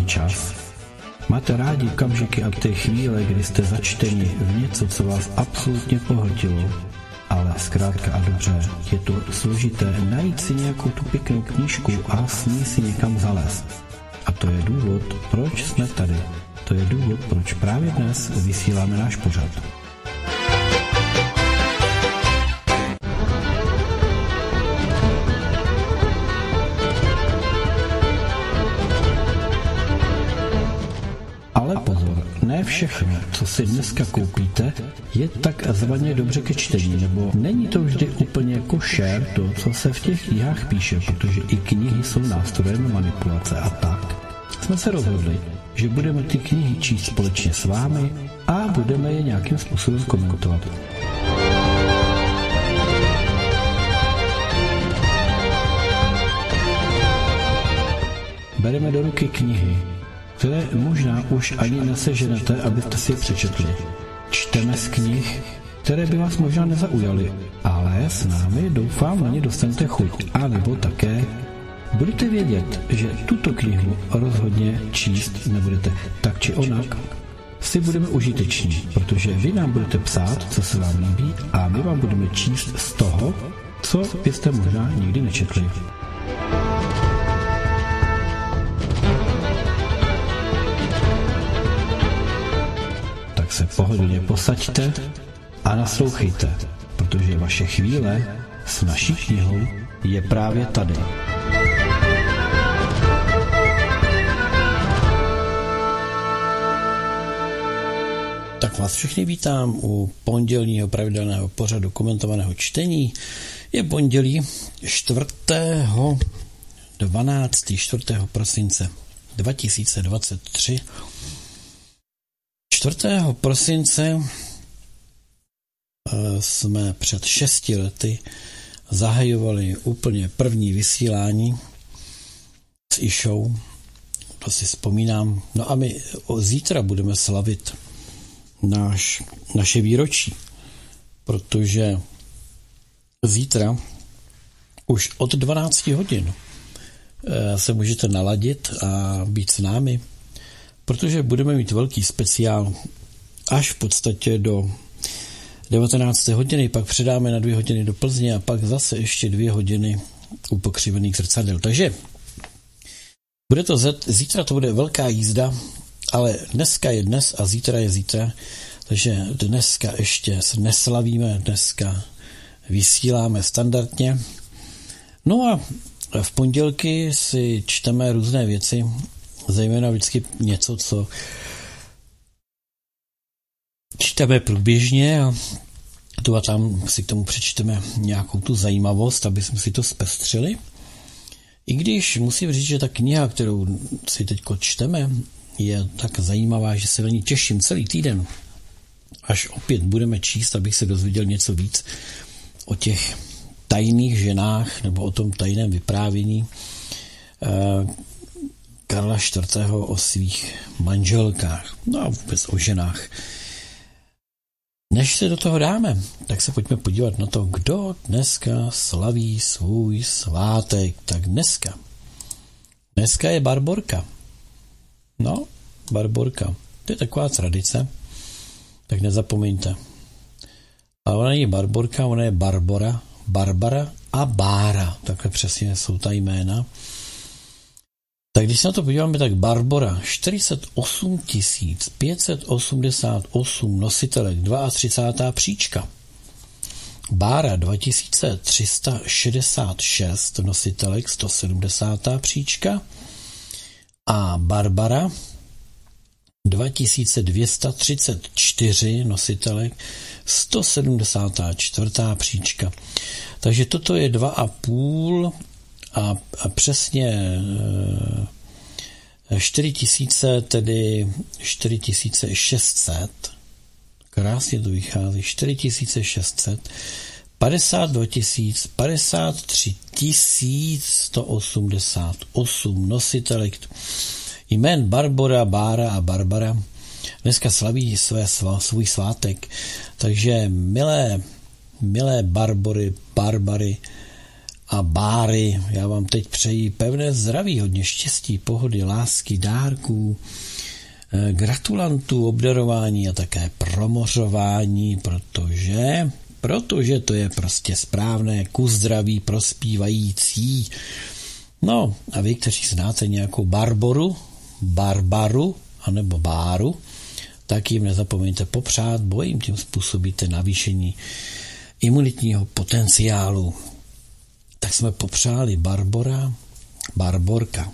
čas? Máte rádi okamžiky a té chvíle, kdy jste začteni v něco, co vás absolutně pohltilo, ale zkrátka a dobře, je to složité najít si nějakou tu pěknou knížku a s ní si někam zalézt. A to je důvod, proč jsme tady. To je důvod, proč právě dnes vysíláme náš pořad. Ale pozor, ne všechno, co si dneska koupíte, je takzvaně dobře ke čtení, nebo není to vždy úplně košer to, co se v těch knihách píše, protože i knihy jsou nástrojem manipulace a tak. Jsme se rozhodli, že budeme ty knihy číst společně s vámi a budeme je nějakým způsobem komentovat. Bereme do ruky knihy, které možná už ani neseženete, abyste si je přečetli. Čteme z knih, které by vás možná nezaujaly, ale s námi doufám na ně dostanete chuť. A nebo také budete vědět, že tuto knihu rozhodně číst nebudete. Tak či onak si budeme užiteční, protože vy nám budete psát, co se vám líbí, a my vám budeme číst z toho, co byste možná nikdy nečetli. Tak se pohodlně posaďte a naslouchejte, protože vaše chvíle s naší knihou je právě tady. Tak vás všechny vítám u pondělního pravidelného pořadu komentovaného čtení. Je pondělí 4. prosince 2023. 4. prosince jsme před 6 lety zahajovali úplně první vysílání s Išou. To si vzpomínám. No a my zítra budeme slavit naše výročí, protože zítra už od 12 hodin se můžete naladit a být s námi, protože budeme mít velký speciál až v podstatě do 19. hodiny, pak předáme na 2 hodiny do Plzně a pak zase ještě 2 hodiny u Pokřivených zrcadel. Takže bude to zítra to bude velká jízda, ale dneska je dnes a zítra je zítra, takže dneska ještě neslavíme, dneska vysíláme standardně. No a v pondělky si čteme různé věci, zejména vždycky něco, co čteme průběžně a tu a tam si k tomu přečteme nějakou tu zajímavost, aby jsme si to zpestřili. I když musím říct, že ta kniha, kterou si teď čteme, je tak zajímavá, že se na ní těším celý týden, až opět budeme číst, abych se dozvěděl něco víc o těch tajných ženách nebo o tom tajném vyprávění Karla IV. O svých manželkách, no a vůbec o ženách. Než se do toho dáme, tak se pojďme podívat na to, kdo dneska slaví svůj svátek. Tak dneska je Barborka. No, Barborka. To je taková tradice, tak nezapomeňte. Ale ona není Barborka, ona je Barbara a Bára. Takhle přesně jsou ta jména. Tak když se na to podíváme, tak Barbora 48 588 nositelek, 32. příčka. Bára 2366 nositelek, 170. příčka. A Barbara 2234 nositelek, 174. příčka. Takže toto je 2,5 a přesně 4000, tedy 4600, krásně to vychází, 4600, 52 000, 53 188 nositelek jmén Barbora, Bára a Barbara dneska slaví svůj svátek. Takže milé Barbory, Barbary a Báry. Já vám teď přeji pevné zdraví, hodně štěstí, pohody, lásky, dárků, gratulantů, obdarování a také promořování, protože to je prostě správné, kus zdraví prospívající. No a vy, kteří znáte nějakou Barbaru, anebo Báru, tak jim nezapomeňte popřát, bo jim tím způsobíte navýšení imunitního potenciálu. Tak jsme popřáli Barborka.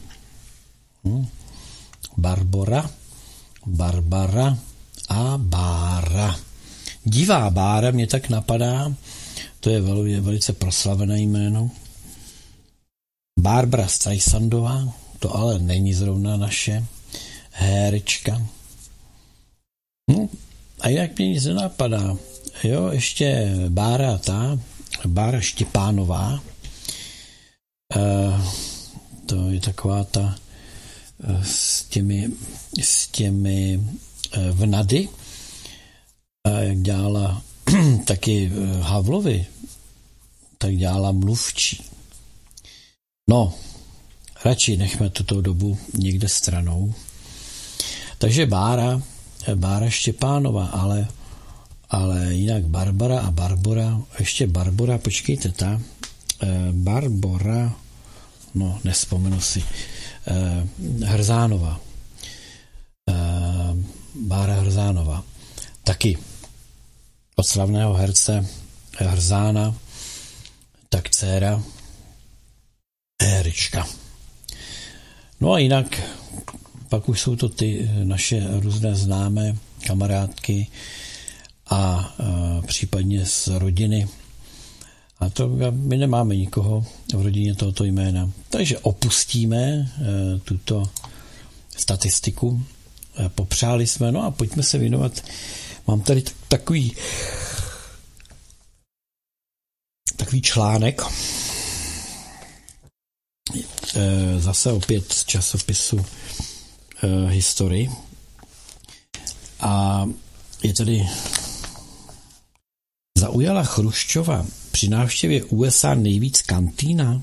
Barbara a Bára. Divá Bára mě tak napadá, to je velice proslavené jméno. Barbara Streisandová, to ale není zrovna naše herečka. A jinak mě nic nenapadá. Jo, ještě Bára Štěpánová, to je taková ta s těmi vnady, jak dělala taky Havlovi, tak dělala mluvčí. No, radši nechme tuto dobu někde stranou. Takže Bára Štěpánová, ale jinak Barbara a Barbora, ještě Barbora, počkejte, Barbora, no nevzpomenu si, Hrzánová. Bára Hrzánová. Taky od slavného herce Hrzána, tak dcéra herečka. No a jinak pak už jsou to ty naše různé známé kamarádky a případně z rodiny. A to my nemáme nikoho v rodině tohoto jména. Takže opustíme tuto statistiku. Popřáli jsme, no a pojďme se věnovat. Mám tady takový článek, zase opět z časopisu History. A je tady: zaujala Chruščova při návštěvě USA nejvíc kantýna?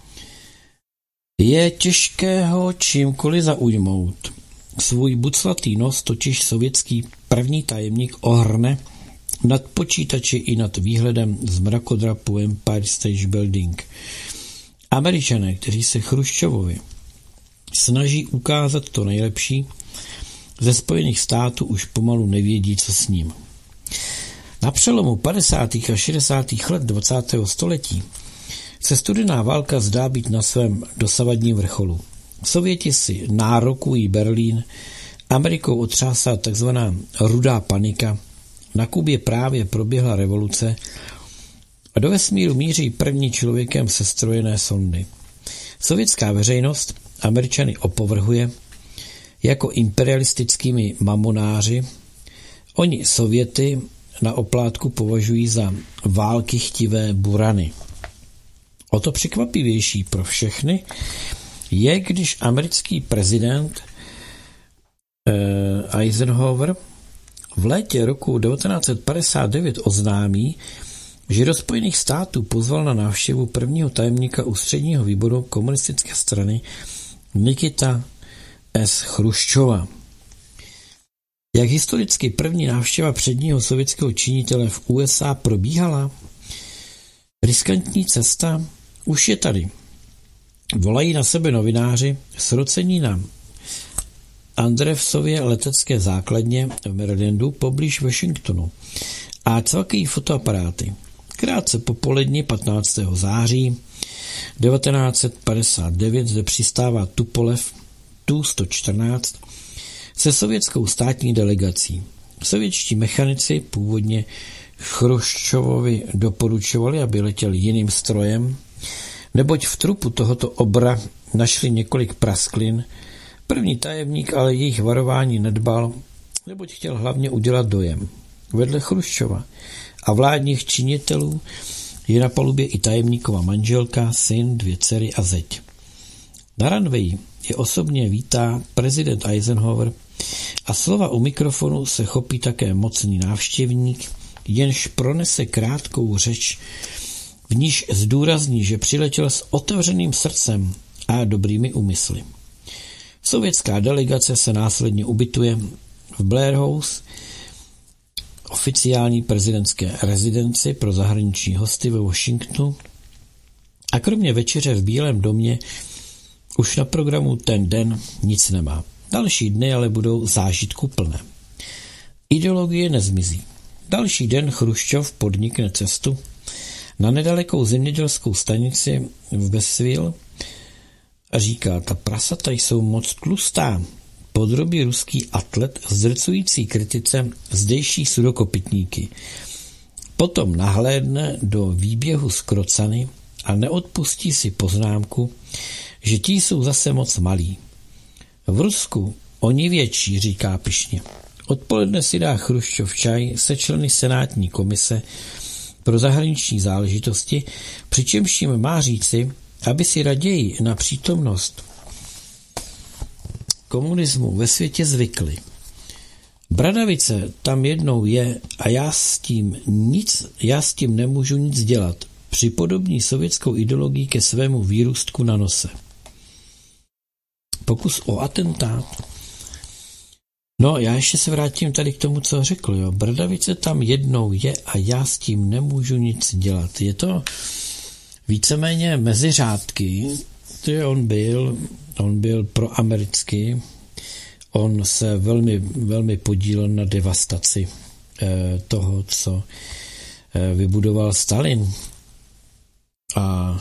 Je těžké ho čímkoliv zaujmout. Svůj buclatý nos totiž sovětský první tajemník ohrne nad počítači i nad výhledem z mrakodrapu Empire State Building. Američané, kteří se Chruščovovi snaží ukázat to nejlepší, ze Spojených států už pomalu nevědí, co s ním. Na přelomu 50. a 60. let 20. století se studená válka zdá být na svém dosavadním vrcholu. Sověti si nárokují Berlín, Amerikou otřásá takzvaná rudá panika, na Kubě právě proběhla revoluce a do vesmíru míří první člověkem sestrojené sondy. Sovětská veřejnost Američany opovrhuje jako imperialistickými mamonáři. Oni Sověty na oplátku považují za války chtivé burany. O to překvapivější pro všechny je, když americký prezident Eisenhower v létě roku 1959 oznámí, že do Spojených států pozval na návštěvu prvního tajemníka ústředního výboru komunistické strany Nikita S. Chruščova. Jak historicky první návštěva předního sovětského činitele v USA probíhala? Riskantní cesta už je tady. Volají na sebe novináři srocení na Andrewsově letecké základně v Marylandu poblíž Washingtonu a cvakují fotoaparáty. Krátce po poledni 15. září 1959 zde přistává Tupolev Tu-114 se sovětskou státní delegací. Sovětští mechanici původně Chruščovovi doporučovali, aby letěl jiným strojem, neboť v trupu tohoto obra našli několik prasklin. První tajemník ale jejich varování nedbal, neboť chtěl hlavně udělat dojem. Vedle Chruščova a vládních činitelů je na palubě i tajemníkova manželka, syn, 2 dcery a zeď. Na runwayi je osobně vítá prezident Eisenhower a slova u mikrofonu se chopí také mocný návštěvník, jenž pronese krátkou řeč v níž zdůrazní, že přiletěl s otevřeným srdcem a dobrými úmysly. Sovětská delegace se následně ubytuje v Blair House, oficiální prezidentské rezidenci pro zahraniční hosty ve Washingtonu, a kromě večeře v Bílém domě už na programu ten den nic nemá. Další dny ale budou zážitku plné. Ideologie nezmizí. Další den Chruščov podnikne cestu na nedalekou zemědělskou stanici v Westville a říká, ta prasata jsou moc tlustá. Podrobí ruský atlet zdrcující kritice zdejší sudokopytníky. Potom nahlédne do výběhu z Krocany a neodpustí si poznámku, že ti jsou zase moc malí. V Rusku oni větší, říká pyšně. Odpoledne si dá Chruščov čaj se členy senátní komise pro zahraniční záležitosti, přičemž jim má říci, aby si raději na přítomnost komunismu ve světě zvykli. Bradavice tam jednou je a já s tím nemůžu nic dělat. Připodobní sovětskou ideologii ke svému výrůstku na nose. Pokus o atentát. No, já ještě se vrátím tady k tomu, co řekl. Jo. Bradavice tam jednou je a já s tím nemůžu nic dělat. Je to víceméně mezi řádky, že on byl proamerický, on se velmi, velmi podílel na devastaci toho, co vybudoval Stalin. A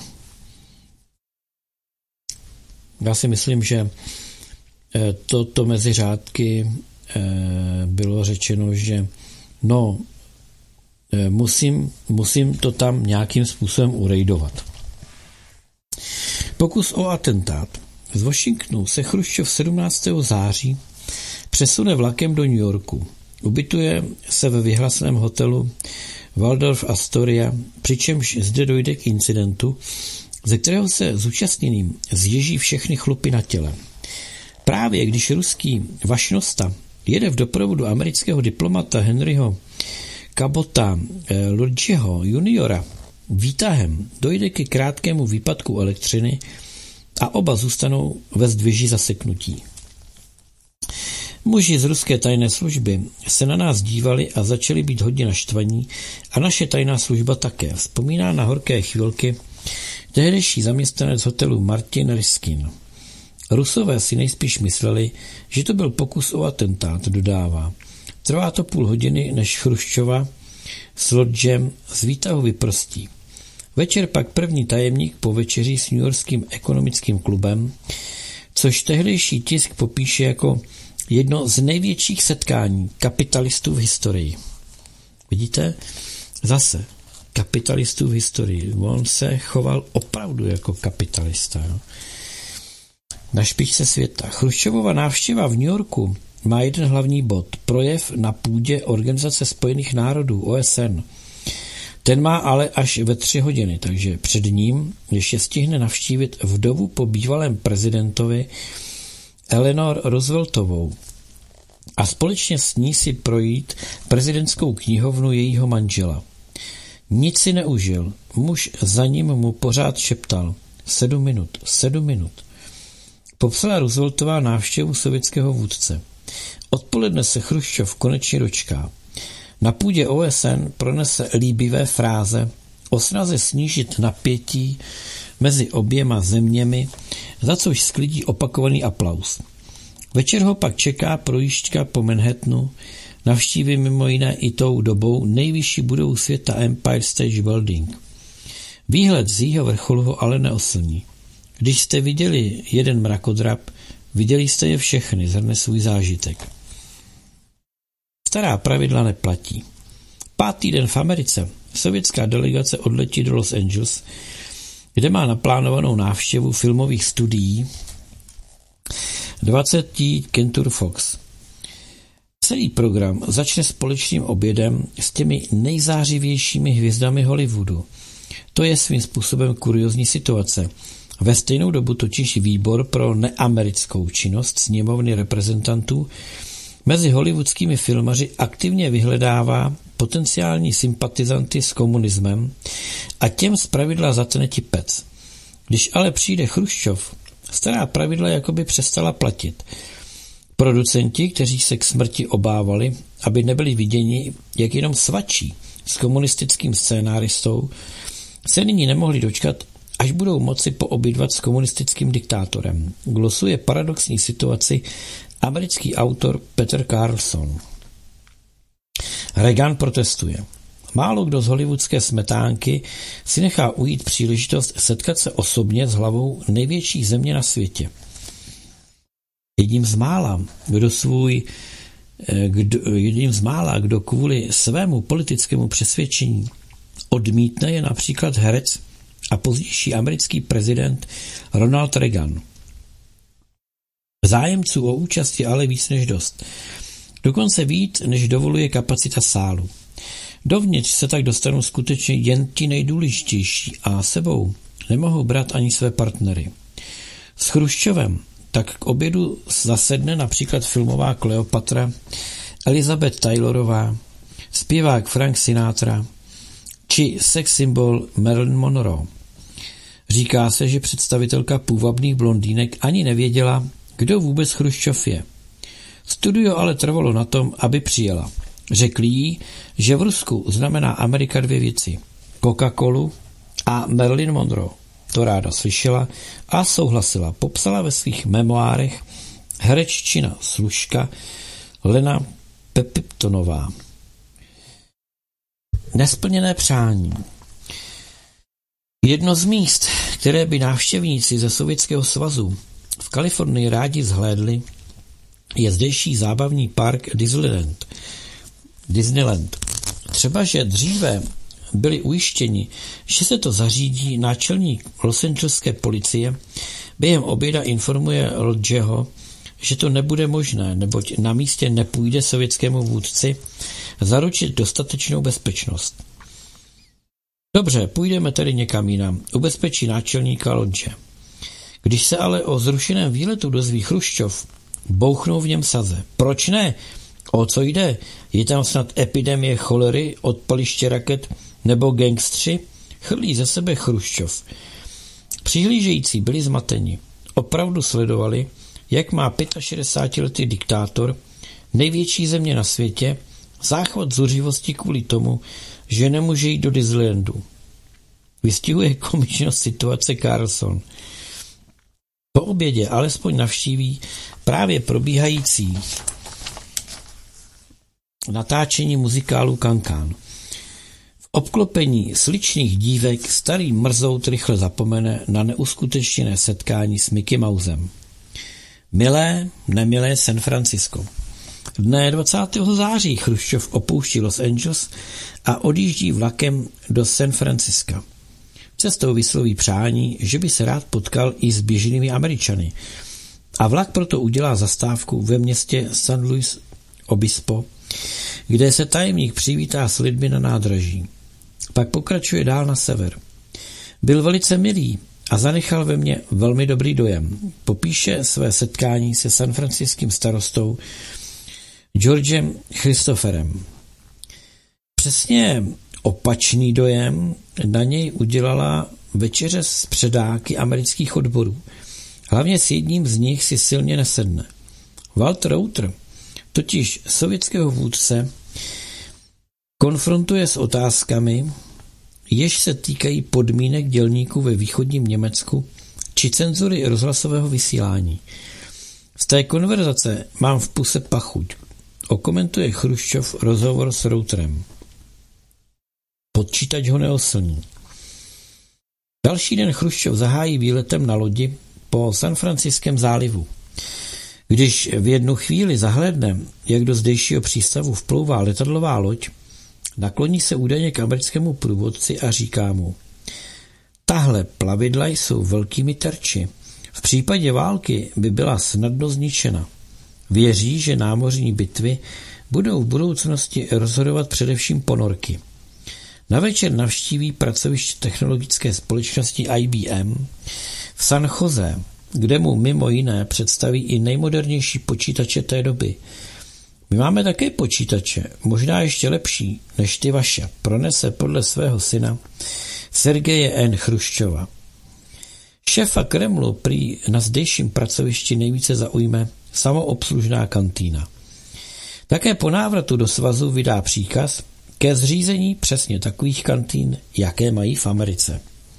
já si myslím, že toto mezi řádky bylo řečeno, že musím to tam nějakým způsobem urejdovat. Pokus o atentát. Z Washingtonu se Chruščov 17. září přesune vlakem do New Yorku. Ubytuje se ve vyhlaseném hotelu Waldorf Astoria, přičemž zde dojde k incidentu, ze kterého se zúčastněným zježí všechny chlupy na těle. Právě když ruský vašnosta jede v doprovodu amerického diplomata Henryho Cabota Lodgeho juniora výtahem, dojde ke krátkému výpadku elektřiny a oba zůstanou ve zdviži zaseknutí. Muži z ruské tajné služby se na nás dívali a začali být hodně naštvaní a naše tajná služba také. Vzpomíná na horké chvilky tehdejší zaměstnanec hotelu Martin Riskin. Rusové si nejspíš mysleli, že to byl pokus o atentát, dodává. Trvá to půl hodiny, než Chruščova s Lodgem z výtahu vyprostí. Večer pak první tajemník povečeří s newyorským ekonomickým klubem, což tehdejší tisk popíše jako jedno z největších setkání kapitalistů v historii. Vidíte? Zase kapitalistů v historii. On se choval opravdu jako kapitalista. Jo? Na špičce světa. Chruščovova návštěva v New Yorku má jeden hlavní bod. Projev na půdě Organizace spojených národů OSN. Ten má ale až ve 3 hodiny, takže před ním ještě stihne navštívit vdovu po bývalém prezidentovi Eleanor Rooseveltovou a společně s ní si projít prezidentskou knihovnu jejího manžela. Nic si neužil. Muž za ním mu pořád šeptal. 7 minut, 7 minut. Popsala Rooseveltová návštěvu sovětského vůdce. Odpoledne se Chruščov konečně dočká. Na půdě OSN pronese líbivé fráze o snaze snížit napětí mezi oběma zeměmi, za což sklidí opakovaný aplaus. Večer ho pak čeká projížďka po Manhattanu, navštíví mimo jiné i tou dobou nejvyšší budovu světa Empire State Building. Výhled z jejího vrcholu ho ale neoslní. Když jste viděli jeden mrakodrap, viděli jste je všechny, zhrne svůj zážitek. Stará pravidla neplatí. 5. den v Americe sovětská delegace odletí do Los Angeles, kde má naplánovanou návštěvu filmových studií 20. Kentur Fox. Celý program začne společným obědem s těmi nejzářivějšími hvězdami Hollywoodu. To je svým způsobem kuriózní situace. Ve stejnou dobu totiž výbor pro neamerickou činnost sněmovny reprezentantů Mezi hollywoodskými filmaři aktivně vyhledává potenciální sympatizanty s komunismem a těm zpravidla zatne tipec. Když ale přijde Chruščov, stará pravidla jakoby přestala platit. Producenti, kteří se k smrti obávali, aby nebyli viděni, jak jenom svačí s komunistickým scénáristou, se nyní nemohli dočkat, až budou moci poobědvat s komunistickým diktátorem. Glosuje paradoxní situaci americký autor Peter Carlson. Reagan protestuje. Málo kdo z hollywoodské smetánky si nechá ujít příležitost setkat se osobně s hlavou největší země na světě. Jedním z mála, kdo kvůli svému politickému přesvědčení odmítne, je například herec a pozdější americký prezident Ronald Reagan. Zájemců o účast je ale víc než dost. Dokonce víc, než dovoluje kapacita sálu. Dovnitř se tak dostanou skutečně jen ti nejdůležitější a sebou nemohou brát ani své partnery. S Chruščovem tak k obědu zasedne například filmová Kleopatra, Elizabeth Taylorová, zpěvák Frank Sinatra či sex symbol Marilyn Monroe. Říká se, že představitelka půvabných blondýnek ani nevěděla, kdo vůbec Chruščov je. Studio ale trvalo na tom, aby přijela. Řekli jí, že v Rusku znamená Amerika dvě věci. Coca-Colu a Marilyn Monroe. To ráda slyšela a souhlasila. Popsala ve svých memoárech hereččina služka Lena Pepitonová. Nesplněné přání. Jedno z míst, které by návštěvníci ze Sovětského svazu v Kalifornii rádi zhlédli, je zdejší zábavní park Disneyland. Třeba, že dříve byli ujištěni, že se to zařídí, náčelník Los Angeleské policie během oběda informuje Lodgeho, že to nebude možné, neboť na místě nepůjde sovětskému vůdci zaručit dostatečnou bezpečnost. Dobře, půjdeme tedy někam jinam, ubezpečí náčelníka Lodge. Když se ale o zrušeném výletu dozví Chruščov, bouchnou v něm saze. Proč ne? O co jde? Je tam snad epidemie cholery, odpaliště raket nebo gangstři? Chrlí ze sebe Chruščov. Přihlížející byli zmateni. Opravdu sledovali, jak má 65letý diktátor, největší země na světě, záchvat zuřivosti kvůli tomu, že nemůže jít do Disneylandu. Vystihuje komičnost situace Carlson. Po obědě alespoň navštíví právě probíhající natáčení muzikálu Cancan. V obklopení sličných dívek starý mrzout rychle zapomene na neuskutečněné setkání s Mickey Mousem. Milé, nemilé San Francisco. Dne 20. září Chruščov opouští Los Angeles a odjíždí vlakem do San Francisca. Cestou vysloví přání, že by se rád potkal i s běžnými Američany. A vlak proto udělá zastávku ve městě San Luis Obispo, kde se tajemník přivítá s lidmi na nádraží. Pak pokračuje dál na sever. Byl velice milý a zanechal ve mně velmi dobrý dojem. Popíše své setkání se sanfranciským starostou Georgem Christopherem. Přesně opačný dojem na něj udělala večeře s předáky amerických odborů. Hlavně s jedním z nich si silně nesedne. Walter Reuther totiž sovětského vůdce konfrontuje s otázkami, jež se týkají podmínek dělníků ve východním Německu či cenzury rozhlasového vysílání. Z té konverzace mám v puse pachuť. Okomentuje Chruščov rozhovor s Reutherem. Počítač ho neoslní. Další den Chruščov zahájí výletem na lodi po Sanfranciském zálivu. Když v jednu chvíli zahlédne, jak do zdejšího přístavu vplouvá letadlová loď, nakloní se údajně k americkému průvodci a říká mu: tahle plavidla jsou velkými terči. V případě války by byla snadno zničena. Věří, že námořní bitvy budou v budoucnosti rozhodovat především ponorky. Na večer navštíví pracoviště technologické společnosti IBM v San Jose, kde mu mimo jiné představí i nejmodernější počítače té doby. My máme také počítače, možná ještě lepší než ty vaše, pronese podle svého syna Sergeje N. Chruščova. Šéfa Kremlu prý na zdejším pracovišti nejvíce zaujme samoobslužná kantýna. Také po návratu do svazu vydá příkaz ke zřízení přesně takových kantýn, jaké mají v Americe.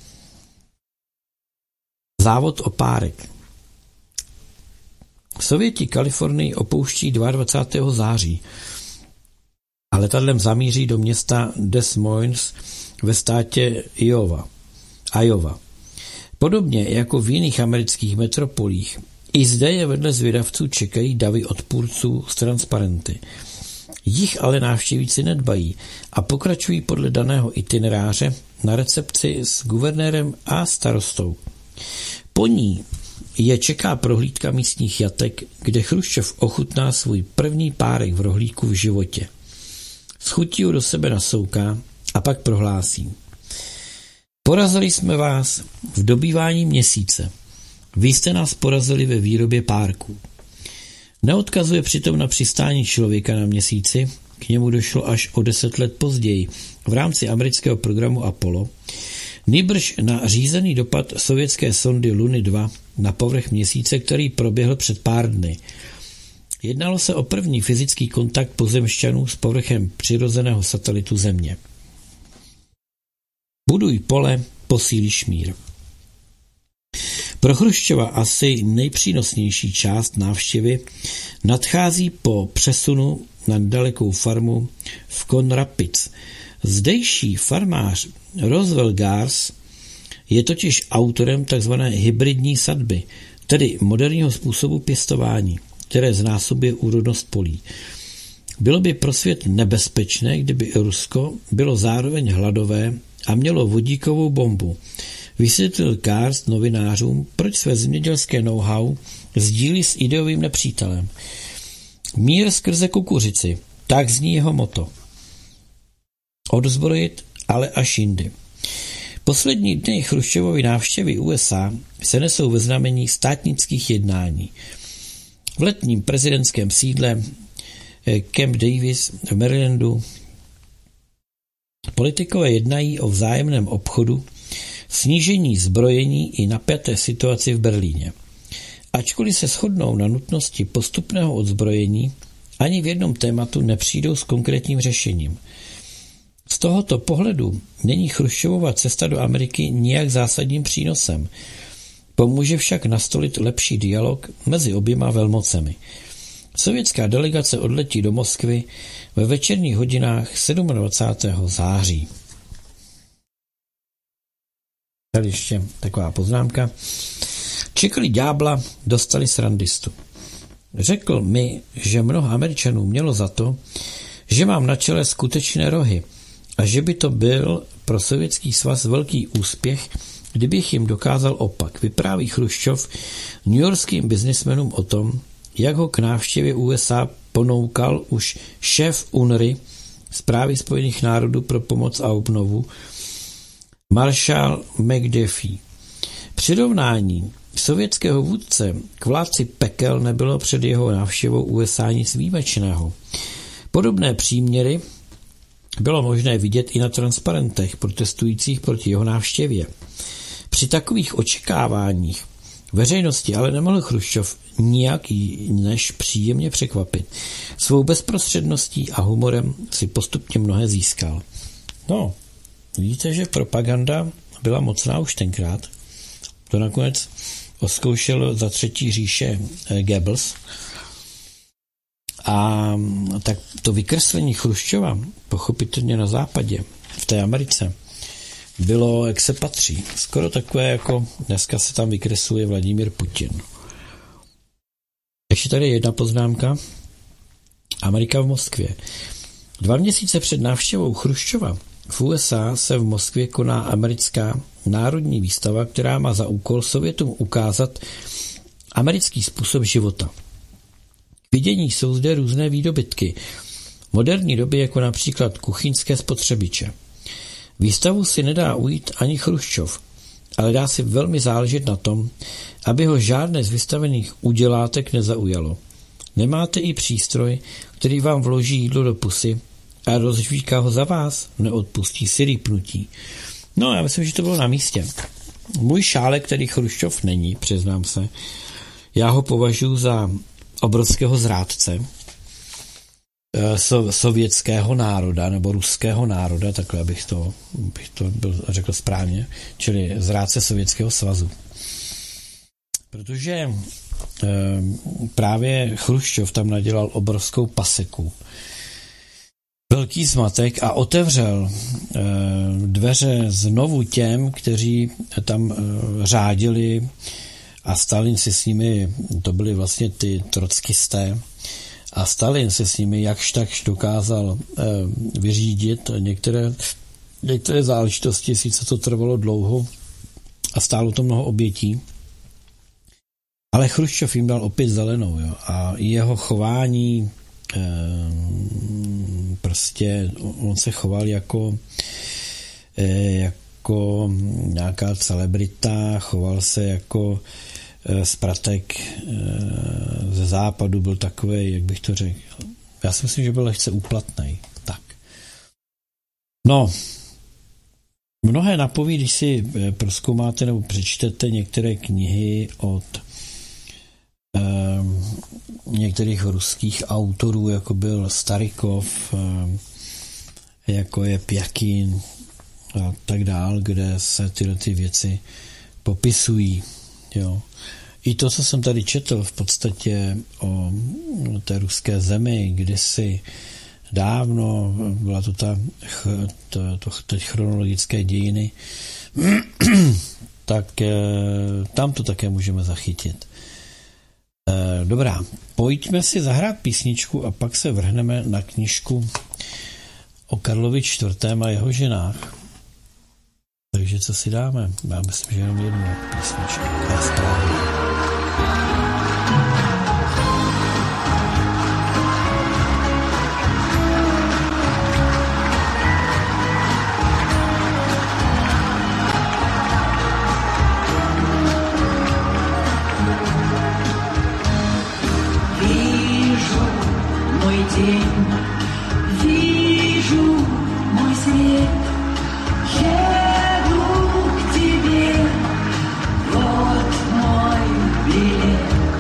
Závod opárek. Sověti Kalifornii opouští 22. září a letadlem zamíří do města Des Moines ve státě Iowa. Podobně jako v jiných amerických metropolích, i zde je vedle zvědavců čekají davy odpůrců s transparenty. Jich ale návštěvíci nedbají a pokračují podle daného itineráře na recepci s guvernérem a starostou. Po ní je čeká prohlídka místních jatek, kde Chruščov ochutná svůj první párek v rohlíku v životě. S chutí do sebe nasouká a pak prohlásí. Porazili jsme vás v dobývání měsíce. Vy jste nás porazili ve výrobě párků. Neodkazuje přitom na přistání člověka na měsíci, k němu došlo až o 10 let později v rámci amerického programu Apollo, nýbrž na řízený dopad sovětské sondy Luny 2 na povrch měsíce, který proběhl před pár dny. Jednalo se o první fyzický kontakt pozemšťanů s povrchem přirozeného satelitu Země. Buduj pole, posílíš mír. Pro Chruščova asi nejpřínosnější část návštěvy nadchází po přesunu na dalekou farmu v Con Rapids. Zdejší farmář Roswell Gars je totiž autorem tzv. Hybridní sadby, tedy moderního způsobu pěstování, které znásobuje úrodnost polí. Bylo by pro svět nebezpečné, kdyby Rusko bylo zároveň hladové a mělo vodíkovou bombu. Vysvětlil Gars novinářům, proč své zemědělské know-how sdílí s ideovým nepřítelem. Mír skrze kukuřici, tak zní jeho motto. Odzbrojit, ale až jindy. Poslední dny Chruščovovy návštěvy USA se nesou ve znamení státnických jednání. V letním prezidentském sídle Camp Davis v Marylandu politikové jednají o vzájemném obchodu, snížení zbrojení i napjaté situaci v Berlíně. Ačkoliv se shodnou na nutnosti postupného odzbrojení, ani v jednom tématu nepřijdou s konkrétním řešením. Z tohoto pohledu není Chruščovova cesta do Ameriky nijak zásadním přínosem. Pomůže však nastolit lepší dialog mezi oběma velmocemi. Sovětská delegace odletí do Moskvy ve večerních hodinách 27. září. Tady ještě taková poznámka. Čekali ďábla, dostali srandistu. Řekl mi, že mnoho Američanů mělo za to, že mám na čele skutečné rohy a že by to byl pro Sovětský svaz velký úspěch, kdybych jim dokázal opak. Vypráví Chruščov newyorským biznismenům o tom, jak ho k návštěvě USA ponoukal už šéf UNRY, Správy Spojených národů pro pomoc a obnovu, Marshall McDuffie. Přirovnání sovětského vůdce k vládci pekel nebylo před jeho návštěvou USA nic výjimečného. Podobné příměry bylo možné vidět i na transparentech protestujících proti jeho návštěvě. Při takových očekáváních veřejnosti ale nemohl Chruščov nijak než příjemně překvapit. Svou bezprostředností a humorem si postupně mnohé získal. No, vidíte, že propaganda byla mocná už tenkrát. To nakonec oskoušel za Třetí říše Goebbels. A tak to vykreslení Chruščova, pochopitelně na západě, v té Americe, bylo, jak se patří. Skoro takové, jako dneska se tam vykresluje Vladimír Putin. Ještě tady jedna poznámka. Amerika v Moskvě. 2 měsíce před návštěvou Chruščova v USA se v Moskvě koná americká národní výstava, která má za úkol Sovětům ukázat americký způsob života. K vidění jsou zde různé výdobytky moderní doby, jako například kuchyňské spotřebiče. Výstavu si nedá ujít ani Chruščov, ale dá si velmi záležet na tom, aby ho žádné z vystavených udělátek nezaujalo. Nemáte i přístroj, který vám vloží jídlo do pusy a rozžvíká ho za vás, neodpustí si rýpnutí. No, já myslím, že to bylo na místě. Můj šálek, který Chruščov není, přiznám se, já ho považuji za obrovského zrádce sovětského národa nebo ruského národa, takhle bych to řekl správně, čili zrádce Sovětského svazu. Protože právě Chruščov tam nadělal obrovskou paseku, velký zmatek a otevřel dveře znovu těm, kteří tam řádili, a Stalin si s nimi, to byli vlastně ty trockisté, a Stalin se s nimi jakž takž dokázal vyřídit některé záležitosti, sice to trvalo dlouho a stálo to mnoho obětí, ale Chruščov jim dal opět zelenou, jo, a jeho chování prostě on se choval jako nějaká celebrita, choval se jako spratek ze západu, byl takový, jak bych to řekl. Já si myslím, že byl lehce úplatnej. Tak. No, mnohé napoví, když si prozkoumáte nebo přečtete některé knihy od některých ruských autorů, jako byl Starikov, jako je Pjakin a tak dál, kde se tyhle ty věci popisují. Jo. I to, co jsem tady četl v podstatě o té ruské zemi, kdysi dávno, byla to teď chronologické dějiny, tak tam to také můžeme zachytit. Dobrá, pojďme si zahrát písničku a pak se vrhneme na knížku o Karlovi IV. A jeho ženách. Takže co si dáme? Já myslím, že jenom jednu písničku. To je správně. Вижу мой свет, еду к тебе, вот мой билет.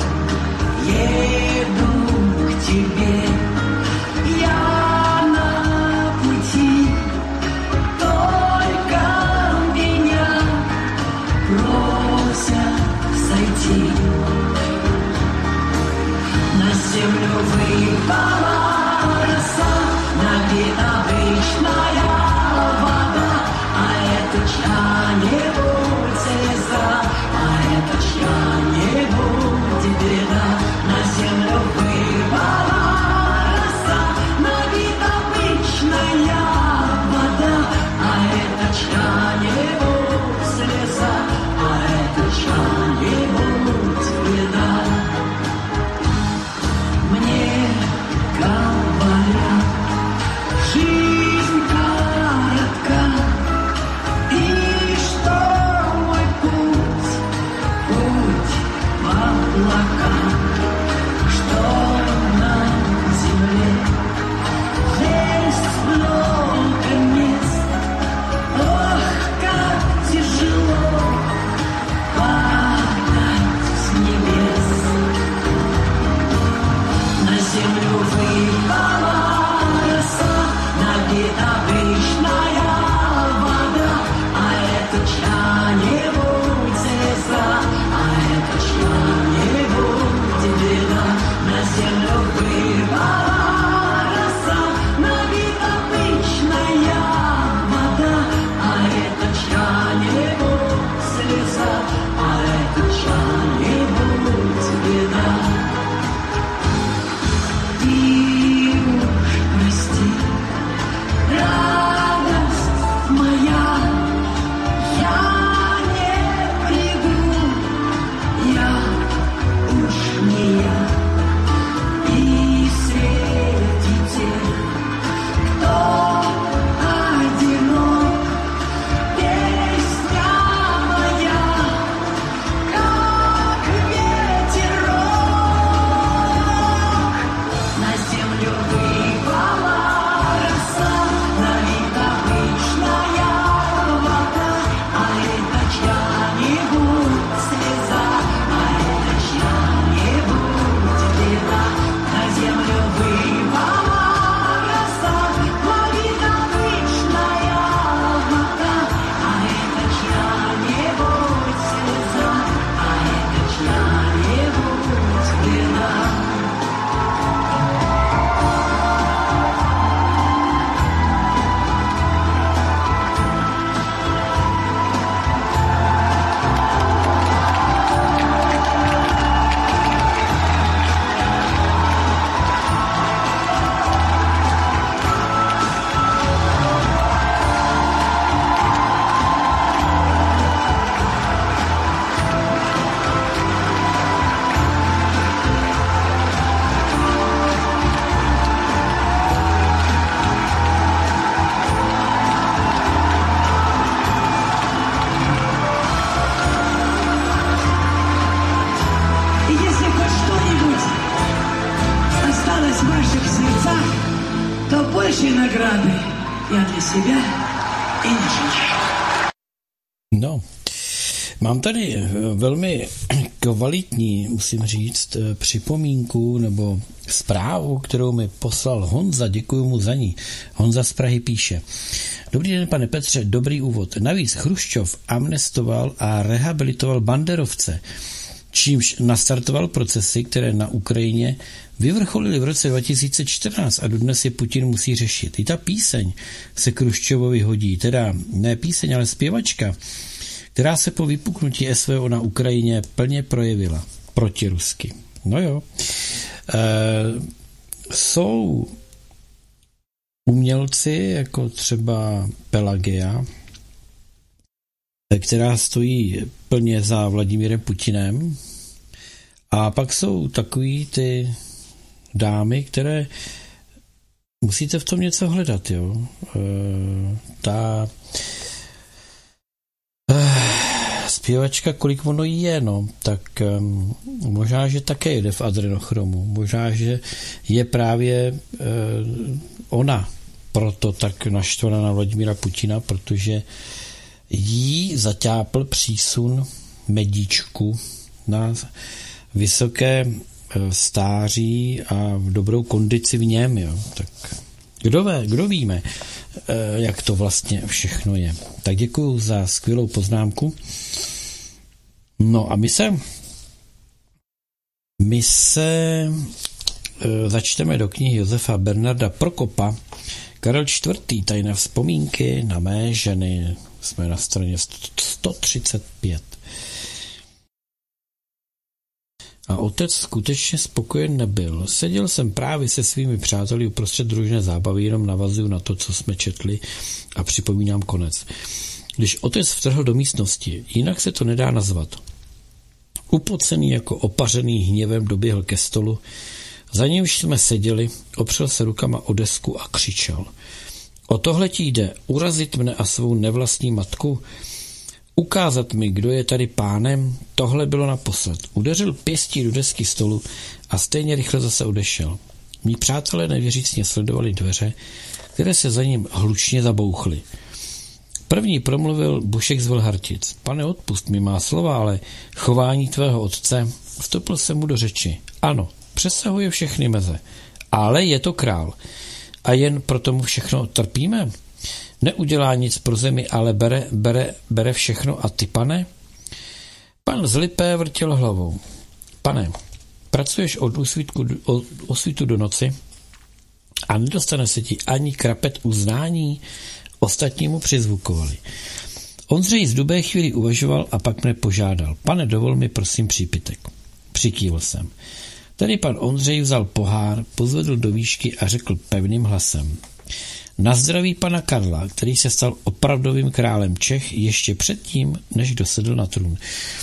Я для себя и не женщина. No, mám tady velmi kvalitní, musím říct, připomínku nebo zprávu, kterou mi poslal Honza, děkuji mu za ní. Honza z Prahy píše: Dobrý den, pane Petře, dobrý úvod. Navíc Chruščov amnestoval a rehabilitoval banderovce, čímž nastartoval procesy, které na Ukrajině vyvrcholily v roce 2014 a dodnes je Putin musí řešit. I ta píseň se Chruščovovi hodí, teda ne píseň, ale zpěvačka, která se po vypuknutí SVO na Ukrajině plně projevila protirusky. No jo. Jsou umělci, jako třeba Pelagia, která stojí plně za Vladimírem Putinem, a pak jsou takový ty dámy, které musíte v tom něco hledat, jo. Ta zpěvačka, kolik ono je, no, tak možná, že také jde v adrenochromu. Možná, že je právě ona proto tak naštvaná na Vladimíra Putina, protože jí zaťápl přísun medíčku na vysoké stáří a v dobrou kondici v něm, jo. Tak kdo víme, jak to vlastně všechno je. Tak děkuju za skvělou poznámku. No a my se začteme do knihy Josefa Bernarda Prokopa Karel IV. Tajné vzpomínky na mé ženy. Jsme na straně 135. A otec skutečně spokojen nebyl. Seděl jsem právě se svými přáteli uprostřed družné zábavy, jenom navazuju na to, co jsme četli, a připomínám konec. Když otec vtrhl do místnosti, jinak se to nedá nazvat. Upocený jako opařený hněvem doběhl ke stolu, za nímž jsme seděli, opřel se rukama o desku a křičel: O tohle ti jde, urazit mne a svou nevlastní matku? Ukázat mi, kdo je tady pánem? Tohle bylo naposled. Udeřil pěstí do desky stolu a stejně rychle zase odešel. Mí přátelé nevěřícně sledovali dveře, které se za ním hlučně zabouchly. První promluvil Bušek z Velhartic. Pane, odpust mi má slova, ale chování tvého otce. Vstupil jsem mu do řeči. Ano, přesahuje všechny meze, ale je to král. A jen proto mu všechno trpíme? Neudělá nic pro zemi, ale bere všechno. A ty, pane? Pan z Lipé vrtěl hlavou. Pane, pracuješ od osvítu do noci a nedostane se ti ani krapet uznání? Ostatní mu přizvukovali. Ondřej z Dubé chvíli uvažoval a pak mne požádal. Pane, dovol mi prosím přípitek. Přikývl jsem. Tedy pan Ondřej vzal pohár, pozvedl do výšky a řekl pevným hlasem. Na zdraví pana Karla, který se stal opravdovým králem Čech ještě předtím, než dosedl na trůn.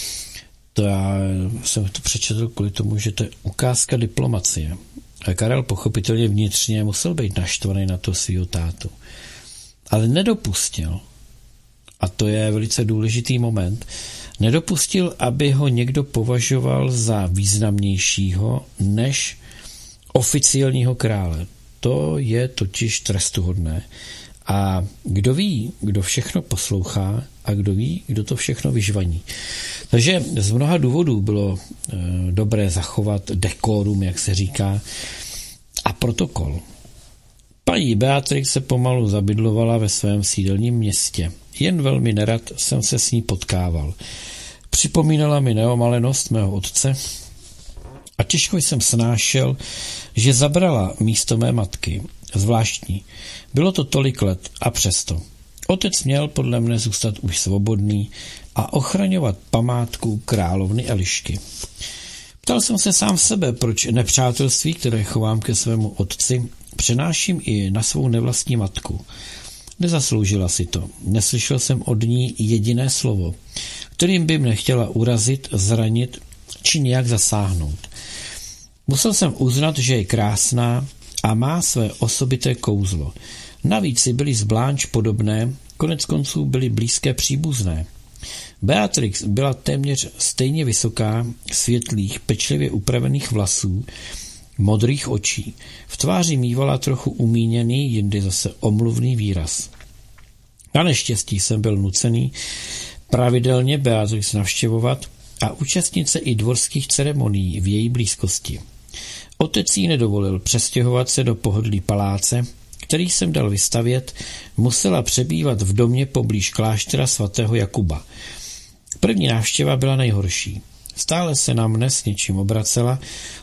To já jsem to přečetl kvůli tomu, že to je ukázka diplomacie. A Karel pochopitelně vnitřně musel být naštvaný na to svýho tátu. Ale nedopustil, a to je velice důležitý moment, nedopustil, aby ho někdo považoval za významnějšího než oficiálního krále. To je totiž trestuhodné. A kdo ví, kdo všechno poslouchá a kdo ví, kdo to všechno vyžvaní. Takže z mnoha důvodů bylo dobré zachovat dekorum, jak se říká, a protokol. Paní Beatrix se pomalu zabydlovala ve svém sídelním městě. Jen velmi nerad jsem se s ní potkával. Připomínala mi neomalenost mého otce a těžko jsem snášel, že zabrala místo mé matky. Zvláštní. Bylo to tolik let a přesto. Otec měl podle mne zůstat už svobodný a ochraňovat památku královny Elišky. Ptal jsem se sám sebe, proč nepřátelství, které chovám ke svému otci, přenáším i na svou nevlastní matku. Nezasloužila si to. Neslyšel jsem od ní jediné slovo, kterým by mne chtěla urazit, zranit či nějak zasáhnout. Musel jsem uznat, že je krásná a má své osobité kouzlo. Navíc si byly z Blanche podobné, konec konců byly blízké příbuzné. Beatrix byla téměř stejně vysoká, světlých, pečlivě upravených vlasů, modrých očí. V tváři mívala trochu umíněný, jindy zase omluvný výraz. Na neštěstí jsem byl nucený pravidelně Beatrix navštěvovat a účastnit se i dvorských ceremonií v její blízkosti. Otec jí nedovolil přestěhovat se do pohodlí paláce, který jsem dal vystavět, musela přebývat v domě poblíž kláštera svatého Jakuba. První návštěva byla nejhorší. Stále se na mne s něčím obracela,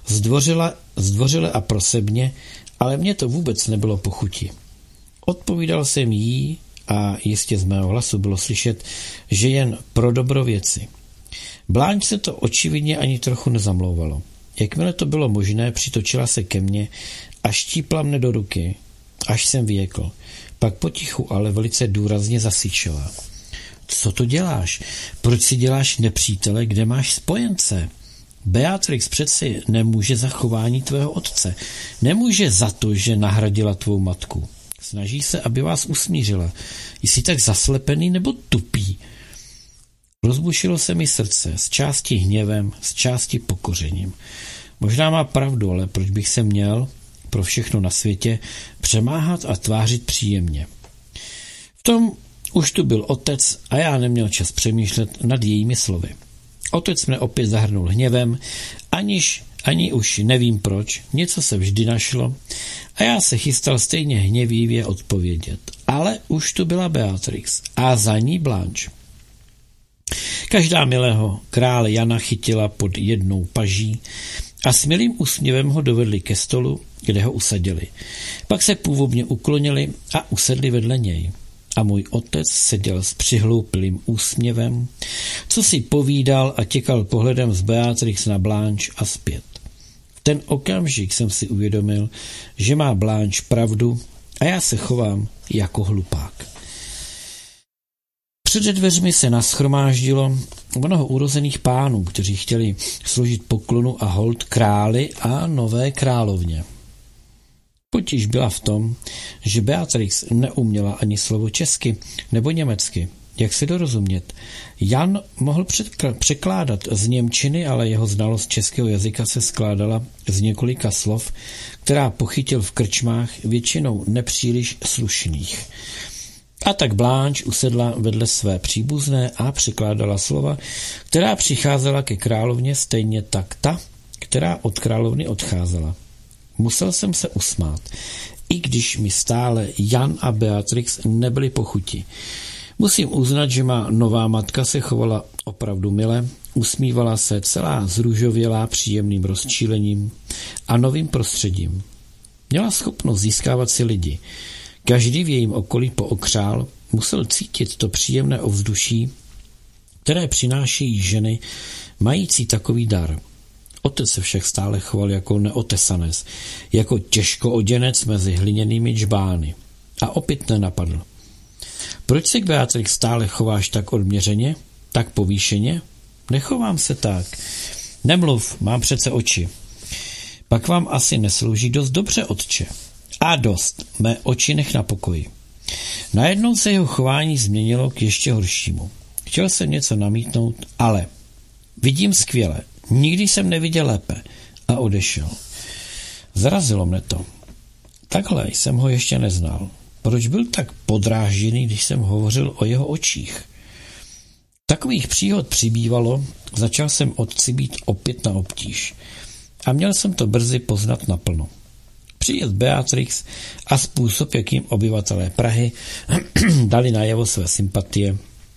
zdvořile a prosebně, ale mně to vůbec nebylo po chuti. Odpovídal jsem jí a jistě z mého hlasu bylo slyšet, že jen pro dobro věci. Blanche se to očividně ani trochu nezamlouvalo. Jakmile to bylo možné, přitočila se ke mně a štípla mne do ruky, až jsem vyjekl. Pak potichu, ale velice důrazně zasyčela. Co to děláš? Proč si děláš nepřítele, kde máš spojence? Beatrix přeci nemůže za chování tvého otce. Nemůže za to, že nahradila tvou matku. Snaží se, aby vás usmířila. Jsi tak zaslepený nebo tupý? Rozbušilo se mi srdce, z části hněvem, z části pokořením. Možná má pravdu, ale proč bych se měl pro všechno na světě přemáhat a tvářit příjemně? V tom už tu byl otec a já neměl čas přemýšlet nad jejími slovy. Otec mne opět zahrnul hněvem, ani už nevím proč, něco se vždy našlo a já se chystal stejně hněvivě odpovědět. Ale už tu byla Beatrix a za ní Blanche. Každá milého krále Jana chytila pod jednou paží a s milým úsměvem ho dovedli ke stolu, kde ho usadili. Pak se půvabně uklonili a usedli vedle něj. A můj otec seděl s přihloupilým úsměvem, co si povídal a těkal pohledem z Beatrix na Blanche a zpět. V ten okamžik jsem si uvědomil, že má Blanche pravdu a já se chovám jako hlupák. Před dveřmi se nashromáždilo mnoho urozených pánů, kteří chtěli složit poklonu a hold králi a nové královně. Potíž byla v tom, že Beatrix neuměla ani slovo česky nebo německy. Jak si dorozumět? Jan mohl překládat z němčiny, ale jeho znalost českého jazyka se skládala z několika slov, která pochytil v krčmách, většinou nepříliš slušných. A tak Blanche usedla vedle své příbuzné a překládala slova, která přicházela ke královně, stejně tak ta, která od královny odcházela. Musel jsem se usmát, i když mi stále Jan a Beatrix nebyli po chuti. Musím uznat, že má nová matka se chovala opravdu mile, usmívala se celá zružovělá příjemným rozčílením a novým prostředím. Měla schopnost získávat si lidi. Každý v jejím okolí pookřál, musel cítit to příjemné ovzduší, které přinášejí ženy mající takový dar. Otec se však stále choval jako neotesanec, jako těžkooděnec mezi hliněnými džbány. A opět nenapadl. Proč se k Beatrix stále chováš tak odměřeně, tak povýšeně? Nechovám se tak. Nemluv, mám přece oči. Pak vám asi neslouží dost dobře, otče. A dost, mé oči nech na pokoji. Najednou se jeho chování změnilo k ještě horšímu. Chtěl jsem něco namítnout, ale vidím skvěle. Nikdy jsem neviděl lépe a odešel. Zarazilo mne to. Takhle jsem ho ještě neznal. Proč byl tak podrážděný, když jsem hovořil o jeho očích? Takových příhod přibývalo, začal jsem otci být opět na obtíž. A měl jsem to brzy poznat naplno. Příjezd Beatrix a způsob, jakým obyvatelé Prahy dali najevo své sympatie,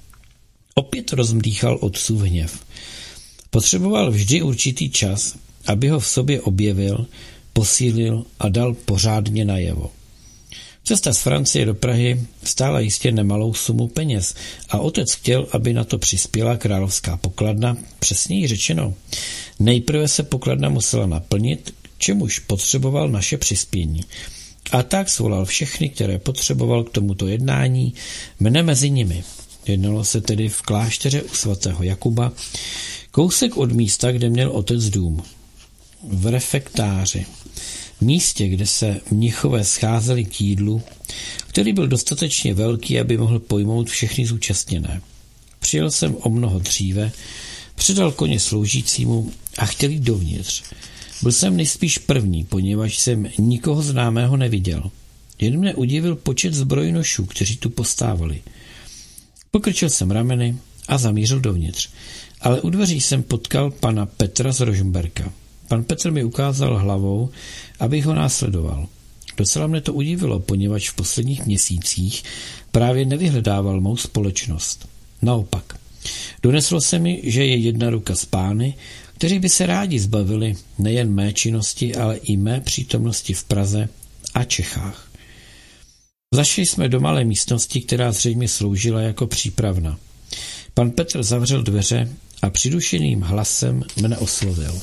opět rozmdýchal otcův hněv. Potřeboval vždy určitý čas, aby ho v sobě objevil, posílil a dal pořádně najevo. Cesta z Francie do Prahy stála jistě nemalou sumu peněz a otec chtěl, aby na to přispěla královská pokladna, přesněji řečeno. Nejprve se pokladna musela naplnit, čemuž potřeboval naše přispění. A tak svolal všechny, které potřeboval k tomuto jednání, mne mezi nimi. Jednalo se tedy v klášteře u svatého Jakuba, kousek od místa, kde měl otec dům. V refektáři, místě, kde se mnichové scházeli k jídlu, který byl dostatečně velký, aby mohl pojmout všechny zúčastněné. Přijel jsem o mnoho dříve, předal koně sloužícímu a chtěl jít dovnitř. Byl jsem nejspíš první, poněvadž jsem nikoho známého neviděl. Jen mne udivil počet zbrojnošů, kteří tu postávali. Pokrčil jsem rameny a zamířil dovnitř, ale u dveří jsem potkal pana Petra z Rožmberka. Pan Petr mi ukázal hlavou, abych ho následoval. Docela mne to udivilo, poněvadž v posledních měsících právě nevyhledával mou společnost. Naopak, doneslo se mi, že je jedna ruka z pány, kteří by se rádi zbavili nejen mé činnosti, ale i mé přítomnosti v Praze a Čechách. Zašli jsme do malé místnosti, která zřejmě sloužila jako přípravna. Pan Petr zavřel dveře a přidušeným hlasem mne oslovil.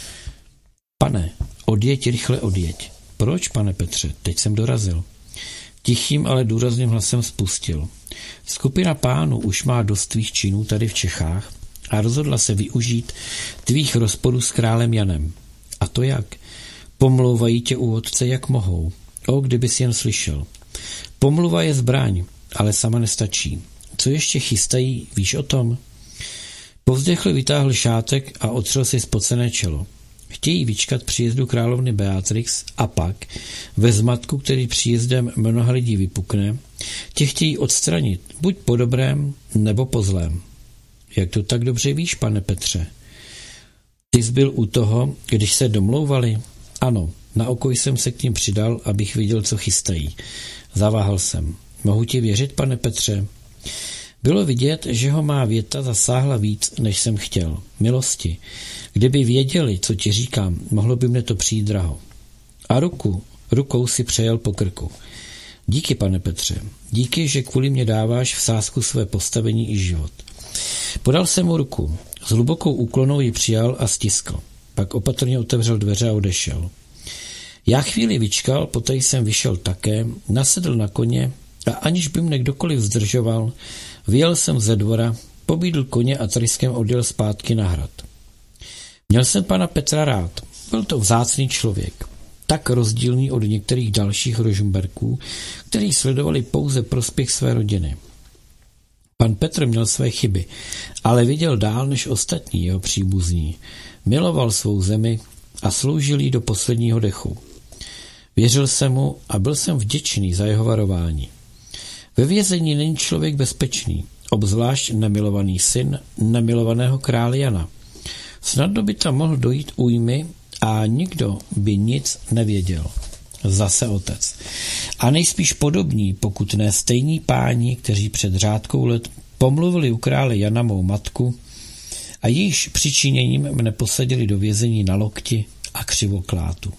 Pane, odjeď, rychle odjeď. Proč, pane Petře, teď jsem dorazil. Tichým, ale důrazným hlasem spustil. Skupina pánů už má dost tvých činů tady v Čechách a rozhodla se využít tvých rozporů s králem Janem. A to jak? Pomlouvají tě u otce, jak mohou. Kdyby si jen slyšel. Pomluva je zbraň, ale sama nestačí. Co ještě chystají, víš o tom? Povzdechl, vytáhl šátek a otřel si spocené čelo. Chtějí vyčkat příjezdu královny Beatrix a pak, ve zmatku, který příjezdem mnoha lidí vypukne, tě chtějí odstranit, buď po dobrém, nebo po zlém. Jak to tak dobře víš, pane Petře? Ty jsi byl u toho, když se domlouvali? Ano, na oko jsem se k ním přidal, abych viděl, co chystají. Zaváhal jsem. Mohu ti věřit, pane Petře? Bylo vidět, že ho má věta zasáhla víc, než jsem chtěl. Milosti. Kdyby věděli, co ti říkám, mohlo by mne to přijít draho. A rukou si přejel po krku. Díky, pane Petře. Díky, že kvůli mě dáváš v sázku své postavení i život. Podal jsem mu ruku. S hlubokou úklonou ji přijal a stiskl. Pak opatrně otevřel dveře a odešel. Já chvíli vyčkal, poté jsem vyšel také, nasedl na koně a aniž by mne kdokoliv zdržoval, vyjel jsem ze dvora, pobídl koně a tryskem odjel zpátky na hrad. Měl jsem pana Petra rád. Byl to vzácný člověk. Tak rozdílný od některých dalších Rožmberků, kteří sledovali pouze prospěch své rodiny. Pan Petr měl své chyby, ale viděl dál než ostatní jeho příbuzní. Miloval svou zemi a sloužil jí do posledního dechu. Věřil jsem mu a byl jsem vděčný za jeho varování. Ve vězení není člověk bezpečný, obzvlášť nemilovaný syn nemilovaného krále Jana. Snadno by tam mohl dojít újmy a nikdo by nic nevěděl. Zase otec. A nejspíš podobní, pokud ne stejní páni, kteří před řádkou let pomluvili u krále Jana mou matku a jejíž přičiněním mne posadili do vězení na lokti a křivoklátu.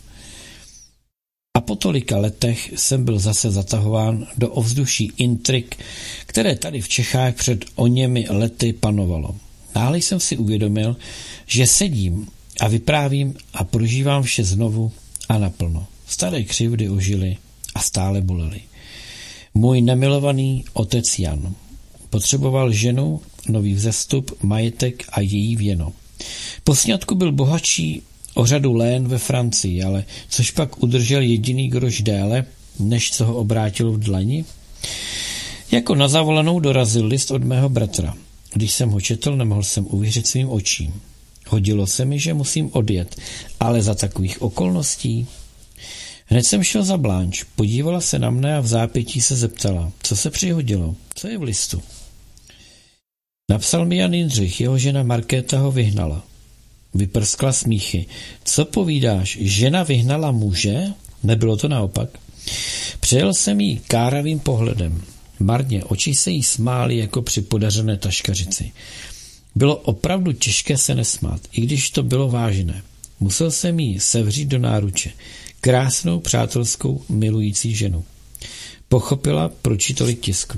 A po tolika letech jsem byl zase zatahován do ovzduší intrik, které tady v Čechách před oněmi lety panovalo. Náhle jsem si uvědomil, že sedím a vyprávím a prožívám vše znovu a naplno. Staré křivdy ožily a stále bolely. Můj nemilovaný otec Jan potřeboval ženu, nový vzestup, majetek a její věno. Po sňatku byl bohatší o řadu lén ve Francii, ale což pak udržel jediný groš déle, než co ho obrátilo v dlani? Jako na zavolanou dorazil list od mého bratra. Když jsem ho četl, nemohl jsem uvěřit svým očím. Hodilo se mi, že musím odjet, ale za takových okolností. Hned jsem šel za Blanche, podívala se na mne a v zápětí se zeptala, co se přihodilo, co je v listu. Napsal mi Jan Jindřich, jeho žena Markéta ho vyhnala. Vyprskla smíchy. Co povídáš, žena vyhnala muže? Nebylo to naopak? Přejel jsem jí káravým pohledem. Marně, oči se jí smály jako při podařené taškařici. Bylo opravdu těžké se nesmát, i když to bylo vážné. Musel jsem jí sevřít do náruče. Krásnou, přátelskou, milující ženu. Pochopila, proč jí tolik tisknu.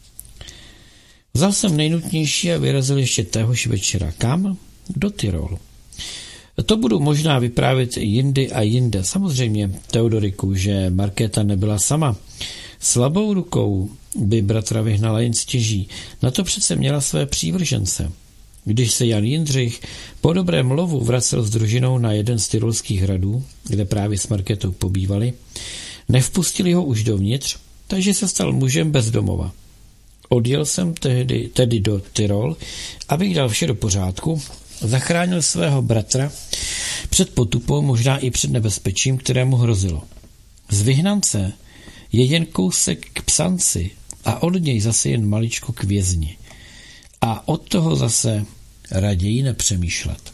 Vzal jsem nejnutnější a vyrazil ještě téhož večera. Kam? Do Tyrolu. To budu možná vyprávět jindy a jinde. Samozřejmě, Teodoriku, že Markéta nebyla sama. Slabou rukou by bratra vyhnala jen stěží. Na to přece měla své přívržence. Když se Jan Jindřich po dobrém lovu vracel s družinou na jeden z tyrolských hradů, kde právě s Markétou pobývali, nevpustili ho už dovnitř, takže se stal mužem bez domova. Odjel jsem tedy do Tyrol, abych dal vše do pořádku, zachránil svého bratra Před potupou, možná i před nebezpečím, kterému hrozilo. Z vyhnance je jen kousek k psanci a od něj zase jen maličko k vězni. A od toho zase raději nepřemýšlet.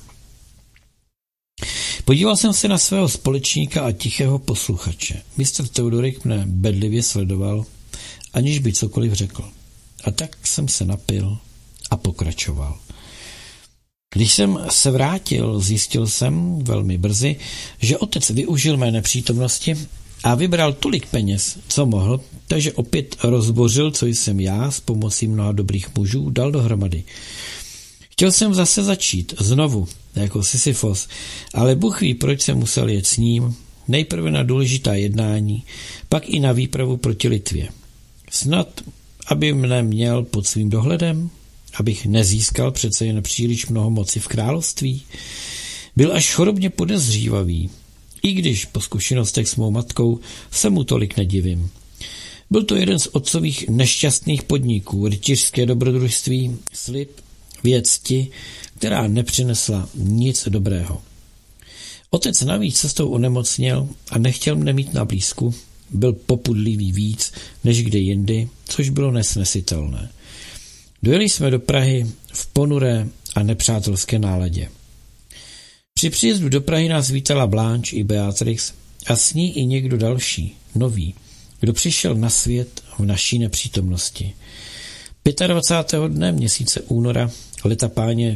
Podíval jsem se na svého společníka a tichého posluchače. Mr. Theodorik mne bedlivě sledoval, aniž by cokoliv řekl. A tak jsem se napil a pokračoval. Když jsem se vrátil, zjistil jsem velmi brzy, že otec využil mé nepřítomnosti a vybral tolik peněz, co mohl, takže opět rozbořil, co jsem já s pomocí mnoha dobrých mužů dal dohromady. Chtěl jsem zase začít, znovu, jako Sisyfos, ale Bůh ví, proč jsem musel jet s ním, nejprve na důležitá jednání, pak i na výpravu proti Litvě. Snad, aby mne měl pod svým dohledem, abych nezískal přece jen příliš mnoho moci v království. Byl až chorobně podezřívavý, i když po zkušenostech s mou matkou se mu tolik nedivím. Byl to jeden z otcových nešťastných podniků, rytířské dobrodružství, slib, věcti, která nepřinesla nic dobrého. Otec navíc cestou onemocněl a nechtěl mne mít na blízku, byl popudlivý víc než kde jindy, což bylo nesnesitelné. Dojeli jsme do Prahy v ponuré a nepřátelské náladě. Při příjezdu do Prahy nás vítala Blanche i Beatrix a s ní i někdo další, nový, kdo přišel na svět v naší nepřítomnosti. 25. dne měsíce února leta páně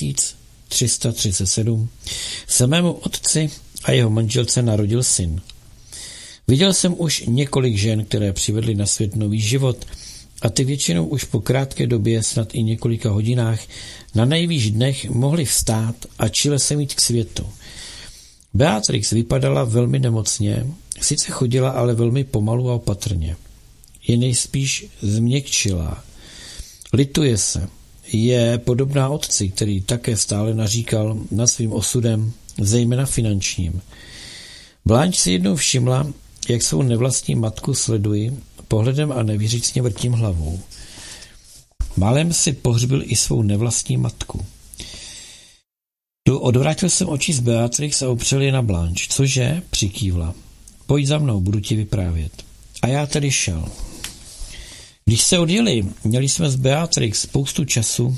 1337 se mému otci a jeho manželce narodil syn. Viděl jsem už několik žen, které přivedly na svět nový život, a ty většinou už po krátké době, snad i několika hodinách, na nejvýš dnech mohly vstát a čile se mít k světu. Beatrix vypadala velmi nemocně, sice chodila, ale velmi pomalu a opatrně. Je nejspíš změkčilá. Lituje se. Je podobná otci, který také stále naříkal nad svým osudem, zejména finančním. Blanche si jednou všimla, jak svou nevlastní matku sleduji, pohledem a nevěřícně vrtím hlavou. Málem si pohřbil i svou nevlastní matku. Odvrátil jsem oči z Beatrix a opřel je na Blanche. Cože? Přikývla. Pojď za mnou, budu ti vyprávět. A já tedy šel. Když se odjeli, měli jsme s Beatrix spoustu času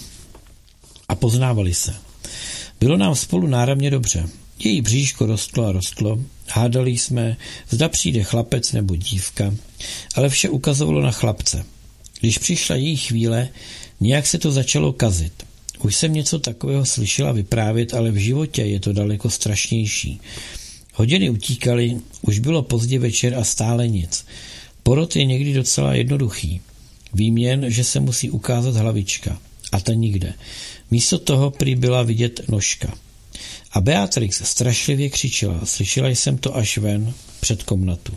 a poznávali se. Bylo nám spolu náramně dobře. Její bříško rostlo a rostlo, hádali jsme, zda přijde chlapec nebo dívka, ale vše ukazovalo na chlapce. Když přišla její chvíle, nějak se to začalo kazit. Už jsem něco takového slyšela vyprávět, ale v životě je to daleko strašnější. Hodiny utíkaly, už bylo pozdě večer a stále nic. Porod je někdy docela jednoduchý. Vím jen, že se musí ukázat hlavička. A ta nikde. Místo toho prý byla vidět nožka. A Beatrix strašlivě křičela. Slyšela jsem to až ven, před komnatu.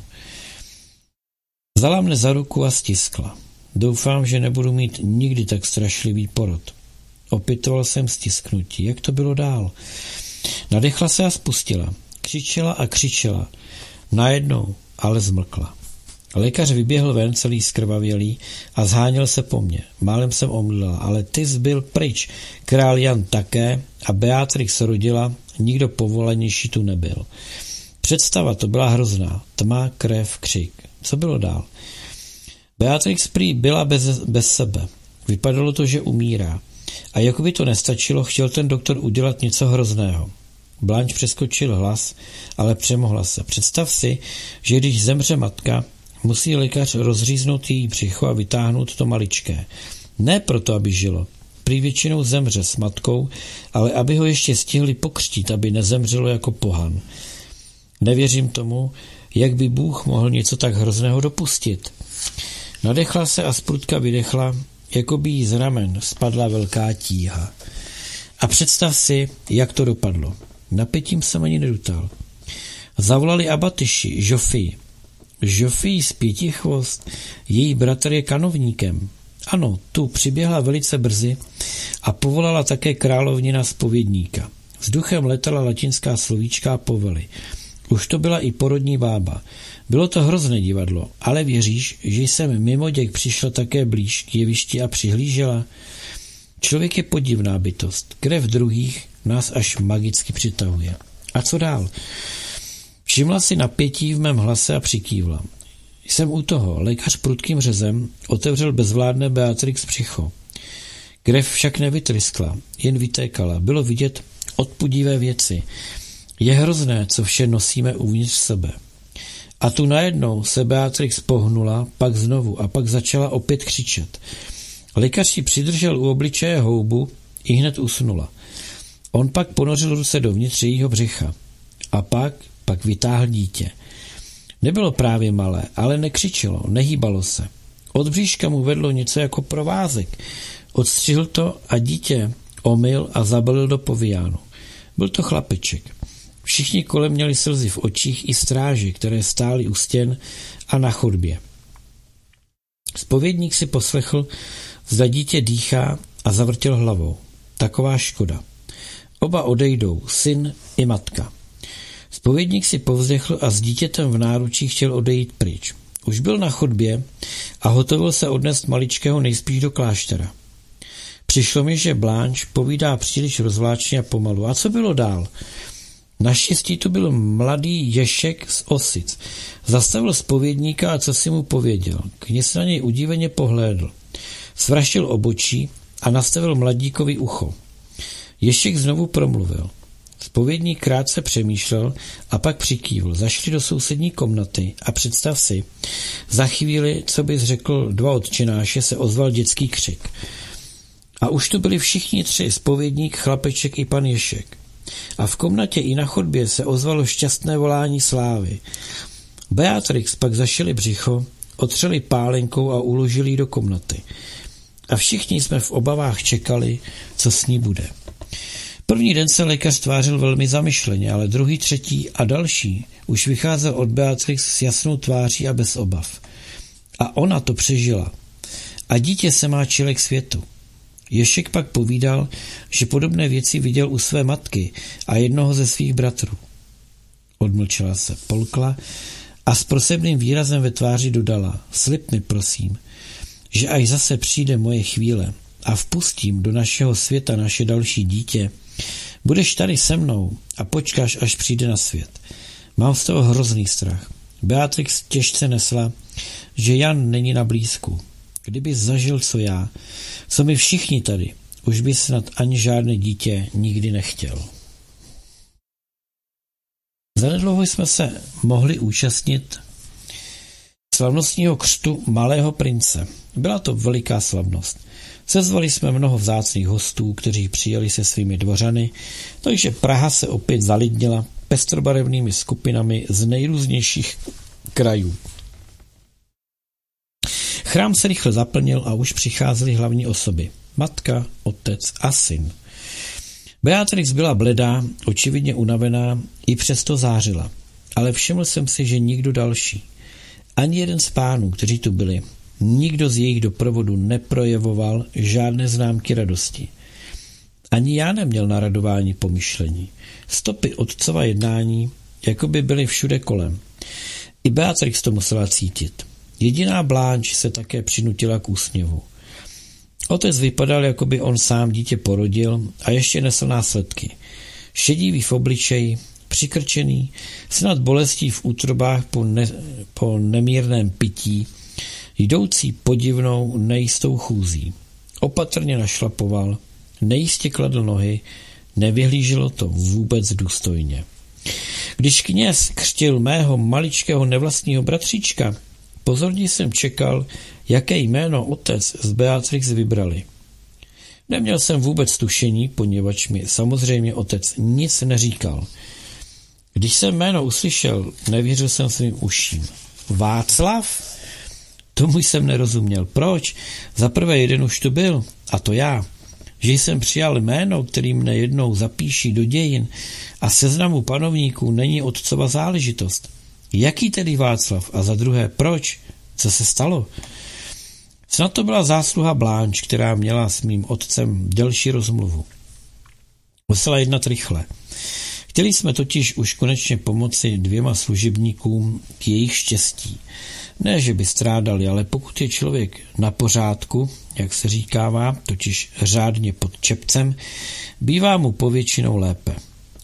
Vzala mne za ruku a stiskla. Doufám, že nebudu mít nikdy tak strašlivý porod. Opětoval jsem stisknutí. Jak to bylo dál? Nadechla se a spustila. Křičela a křičela. Najednou, ale zmlkla. Lékař vyběhl ven celý zkrvavělý a zháněl se po mně. Málem jsem omdlela, ale ty zbyl pryč. Král Jan také a Beatrix rodila, nikdo povolanější tu nebyl. Představa to byla hrozná. Tma, krev, křik. Co bylo dál? Beatrix prý byla bez sebe. Vypadalo to, že umírá. A jako by to nestačilo, chtěl ten doktor udělat něco hrozného. Blanche přeskočil hlas, ale přemohla se. Představ si, že když zemře matka, musí lékař rozříznout její břicho a vytáhnout to maličké. Ne proto, aby žilo. Prý většinou zemře s matkou, ale aby ho ještě stihli pokřtít, aby nezemřelo jako pohan. Nevěřím tomu, jak by Bůh mohl něco tak hrozného dopustit. Nadechla se a zprudka vydechla, jako by jí z ramen spadla velká tíha. A představ si, jak to dopadlo. Napětím jsem ani nedutal. Zavolali abatyši, Žofii. Žofii z Pětichvost, její bratr je kanovníkem. Ano, tu přiběhla velice brzy a povolala také královnina zpovědníka. Vzduchem letala latinská slovíčka a povely. Už to byla i porodní bába. Bylo to hrozné divadlo, ale věříš, že jsem mimo děk přišla také blíž k jevišti a přihlížela? Člověk je podivná bytost. Krev druhých nás až magicky přitahuje. A co dál? Všimla si napětí v mém hlase a přikývla. Jsem u toho. Lékař prudkým řezem otevřel bezvládné Beatrix břicho. Krev však nevytryskla, jen vytékala. Bylo vidět odpudivé věci. Je hrozné, co vše nosíme uvnitř sebe. A tu najednou se Beatrix pohnula, pak znovu a pak začala opět křičet. Lékař ji přidržel u obličeje houbu i hned usnula. On pak ponořil ruce dovnitř jejího břicha. A pak vytáhl dítě. Nebylo právě malé, ale nekřičelo, nehýbalo se. Od bříška mu vedlo něco jako provázek. Odstřihl to a dítě omyl a zabalil do povijánu. Byl to chlapeček. Všichni kolem měli slzy v očích i stráži, které stály u stěn a na chodbě. Zpovědník si poslechl, zda dítě dýchá a zavrtěl hlavou. Taková škoda. Oba odejdou, syn i matka. Zpovědník si povzdechl a s dítětem v náručí chtěl odejít pryč. Už byl na chodbě a hotovil se odnést maličkého nejspíš do kláštera. Přišlo mi, že Blanche povídá příliš rozvláčně a pomalu. A co bylo dál? Naštěstí tu byl mladý Ježek z Osic. Zastavil zpovědníka a co si mu pověděl. Kněz na něj udíveně pohlédl. Svraštil obočí a nastavil mladíkovi ucho. Ježek znovu promluvil. Zpovědník krátce přemýšlel a pak přikývl. Zašli do sousední komnaty a představ si, za chvíli, co bys řekl 2 otčenáše, se ozval dětský křik. A už tu byli všichni 3, zpovědník, chlapeček i pan Ježek. A v komnatě i na chodbě se ozvalo šťastné volání slávy. Beatrix pak zašili břicho, otřeli pálenkou a uložili ji do komnaty. A všichni jsme v obavách čekali, co s ní bude. První den se lékař tvářil velmi zamyšleně, ale druhý, třetí a další už vycházel od Beatrix s jasnou tváří a bez obav. A ona to přežila. A dítě se má čile k světu. Ježek pak povídal, že podobné věci viděl u své matky a jednoho ze svých bratrů. Odmlčela se, polkla a s prosebným výrazem ve tváři dodala: slib mi, prosím, že až zase přijde moje chvíle a vpustím do našeho světa naše další dítě, budeš tady se mnou a počkáš, až přijde na svět. Mám z toho hrozný strach. Beatrix těžce nesla, že Jan není na blízku. Kdyby zažil, co já, co my všichni tady, už by snad ani žádné dítě nikdy nechtěl. Zanedlouho jsme se mohli účastnit slavnostního křtu malého prince. Byla to veliká slavnost. Sezvali jsme mnoho vzácných hostů, kteří přijeli se svými dvořany, takže Praha se opět zalidnila pestrobarevnými skupinami z nejrůznějších krajů. Chrám se rychle zaplnil a už přicházely hlavní osoby. Matka, otec a syn. Beatrix byla bledá, očividně unavená, i přesto zářila. Ale všiml jsem si, že nikdo další, ani jeden z pánů, kteří tu byli, nikdo z jejich doprovodu neprojevoval žádné známky radosti. Ani já neměl na radování pomyšlení. Stopy otcova jednání jako by byly všude kolem. I Beatrix to musela cítit. Jediná Blanche se také přinutila k úsměvu. Otec vypadal, jako by on sám dítě porodil a ještě nesl následky. Šedivý v obličeji, přikrčený, snad bolestí v útrobách po nemírném pití, jdoucí podivnou nejistou chůzí. Opatrně našlapoval, nejistě kladl nohy, nevyhlíželo to vůbec důstojně. Když kněz křtil mého maličkého nevlastního bratříčka, pozorně jsem čekal, jaké jméno otec z Beatrix vybrali. Neměl jsem vůbec tušení, poněvadž mi samozřejmě otec nic neříkal. Když jsem jméno uslyšel, nevěřil jsem svým uším. Václav? Tomu jsem nerozuměl. Proč? Zaprvé jeden už tu byl, a to já. Že jsem přijal jméno, který mne jednou zapíší do dějin a seznamu panovníků, není otcova záležitost. Jaký tedy Václav? A za druhé, proč? Co se stalo? Snad to byla zásluha Blanche, která měla s mým otcem delší rozmluvu. Musela jednat rychle. Chtěli jsme totiž už konečně pomoci 2 služebníkům k jejich štěstí. Ne, že by strádali, ale pokud je člověk na pořádku, jak se říkává, totiž řádně pod čepcem, bývá mu povětšinou lépe.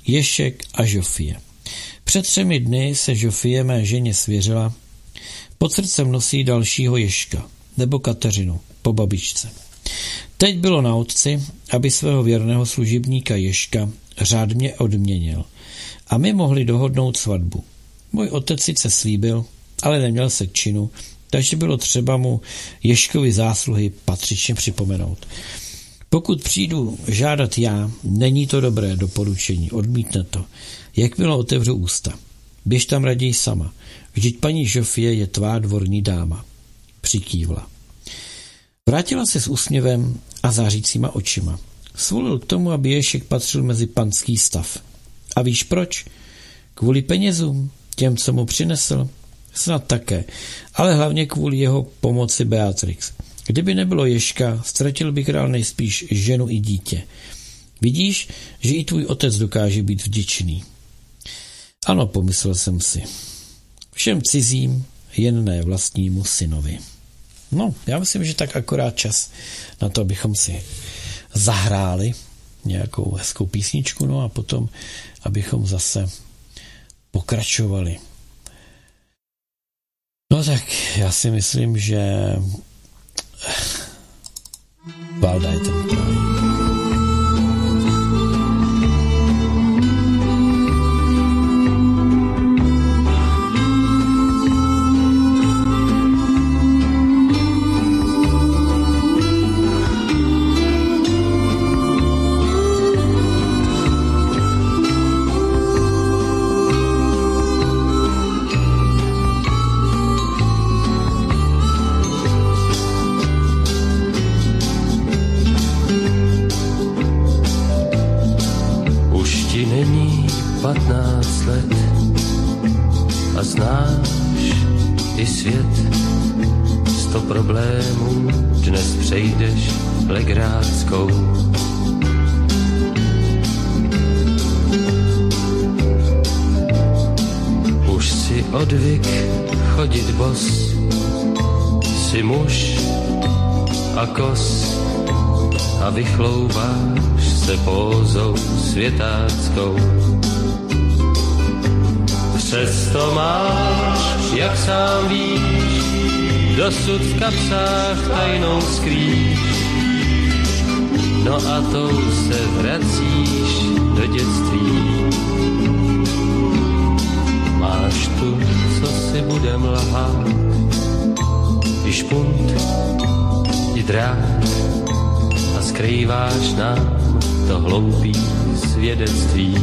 Ježek a Žofie. Před 3 dny se Žofie mé ženě svěřila. Pod srdcem nosí dalšího Ježka, nebo Kateřinu, po babičce. Teď bylo na otci, aby svého věrného služebníka Ježka řádně odměnil a my mohli dohodnout svatbu. Můj otec sice slíbil, ale neměl se k činu, takže bylo třeba mu Ježkovi zásluhy patřičně připomenout. Pokud přijdu žádat já, není to dobré doporučení, odmítne to. Jakmile otevřu ústa. Běž tam raději sama. Vždyť paní Žofie je tvá dvorní dáma. Přikývla. Vrátila se s úsměvem a zářícíma očima. Svolil k tomu, aby Ježek patřil mezi panský stav. A víš proč? Kvůli penězům, těm, co mu přinesl? Snad také, ale hlavně kvůli jeho pomoci Beatrix. Kdyby nebylo Ježka, ztratil by král nejspíš ženu i dítě. Vidíš, že i tvůj otec dokáže být vděčný. Ano, pomyslel jsem si. Všem cizím, jen ne vlastnímu synovi. No, já myslím, že tak akorát čas na to, abychom si zahráli nějakou hezkou písničku, no a potom, abychom zase pokračovali. No tak, já si myslím, že Valda je ten právě. Není 15 let a znáš i svět. 100 problémů dnes přejdeš legráckou. Už si odvyk chodit bos, jsi muž a kos a vychlouváš se pózou světáckou. Přesto máš, jak sám víš, dosud v kapsách tajnou skrýš. No a tou se vracíš do dětství. Máš tu, co si budem lhát, i špunt, i drát, a skrýváš nám to hloupý svědectví.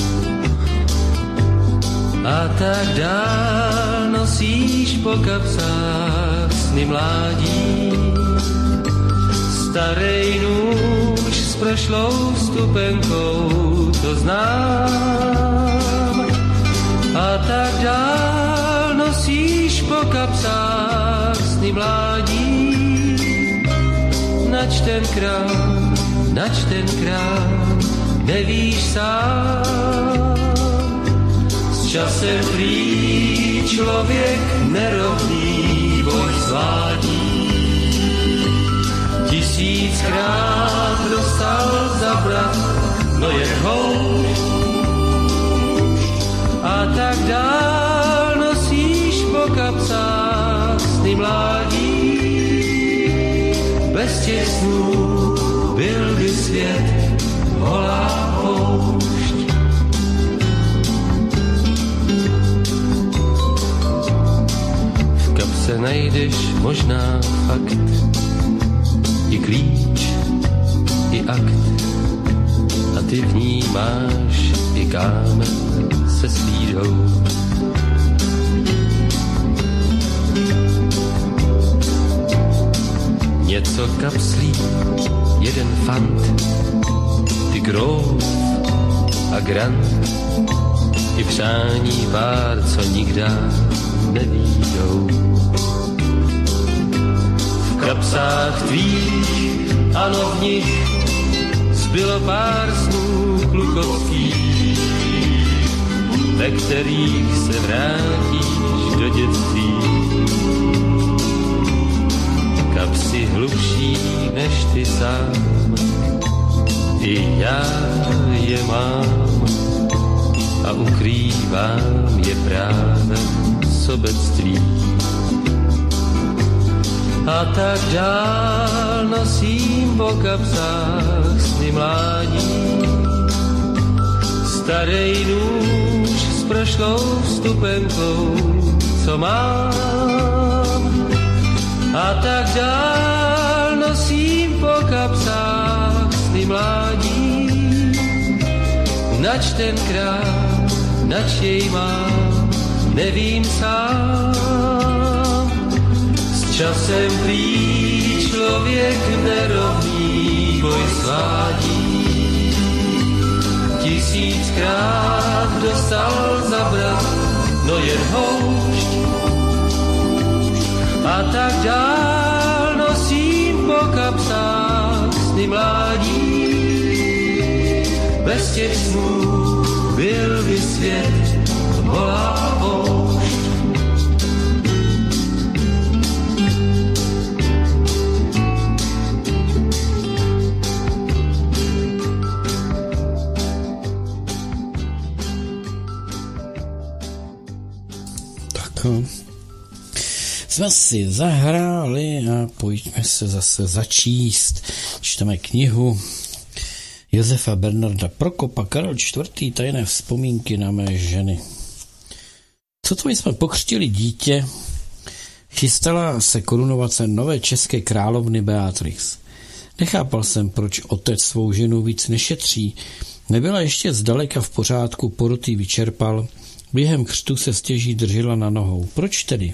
A tak dál nosíš po kapsách sny mládí. Starej nůž s prošlou stupenkou, to znám. A tak dál nosíš po kapsách sny mládí. Nač tenkrát, nevíš sám. S časem prý člověk nerovný boj svádí. 1000krát dostal zabrat, no je houšť. A tak dál nosíš po kapsách sny mládí. Bez těch snů byl by svět holá poušť. V kapse najdeš možná fakt, i klíč, i akt, a ty v ní máš i kámen se slídou. Něco kapslí, jeden fant, ty grof a grant, i přání pár, co nikdy nevídou. V kapsách tvých, ano v nich, zbylo pár snů klukovských, ve kterých se vrátíš do dětství. Kapsy hlubší než ty sám, i já je mám. a ukrývám je právě sobectví. A tak dál nosím po kapsách sny mládí, starej nůž s prošlou vstupenkou, co mám. A tak dál nosím po kapsách sny mládí, nač tenkrát, nač jej mám, nevím sám. S časem prý člověk nerovný boj svádí, 1000krát dostal zabrat, no jen houšť. A tak dál nosím po kapsách sny mládí, bez těch snů byl by svět holá poušť. Tak jsme si zahráli a pojďme se zase začíst. Čteme knihu Josefa Bernarda Prokopa, Karel IV. Tajné vzpomínky na mé ženy. Sotva jsme pokřtili dítě, chystala se korunovace nové české královny Beatrix. Nechápal jsem, proč otec svou ženu víc nešetří. Nebyla ještě zdaleka v pořádku, porod ji vyčerpal. Během křtu se stěží držela na nohou. Proč tedy?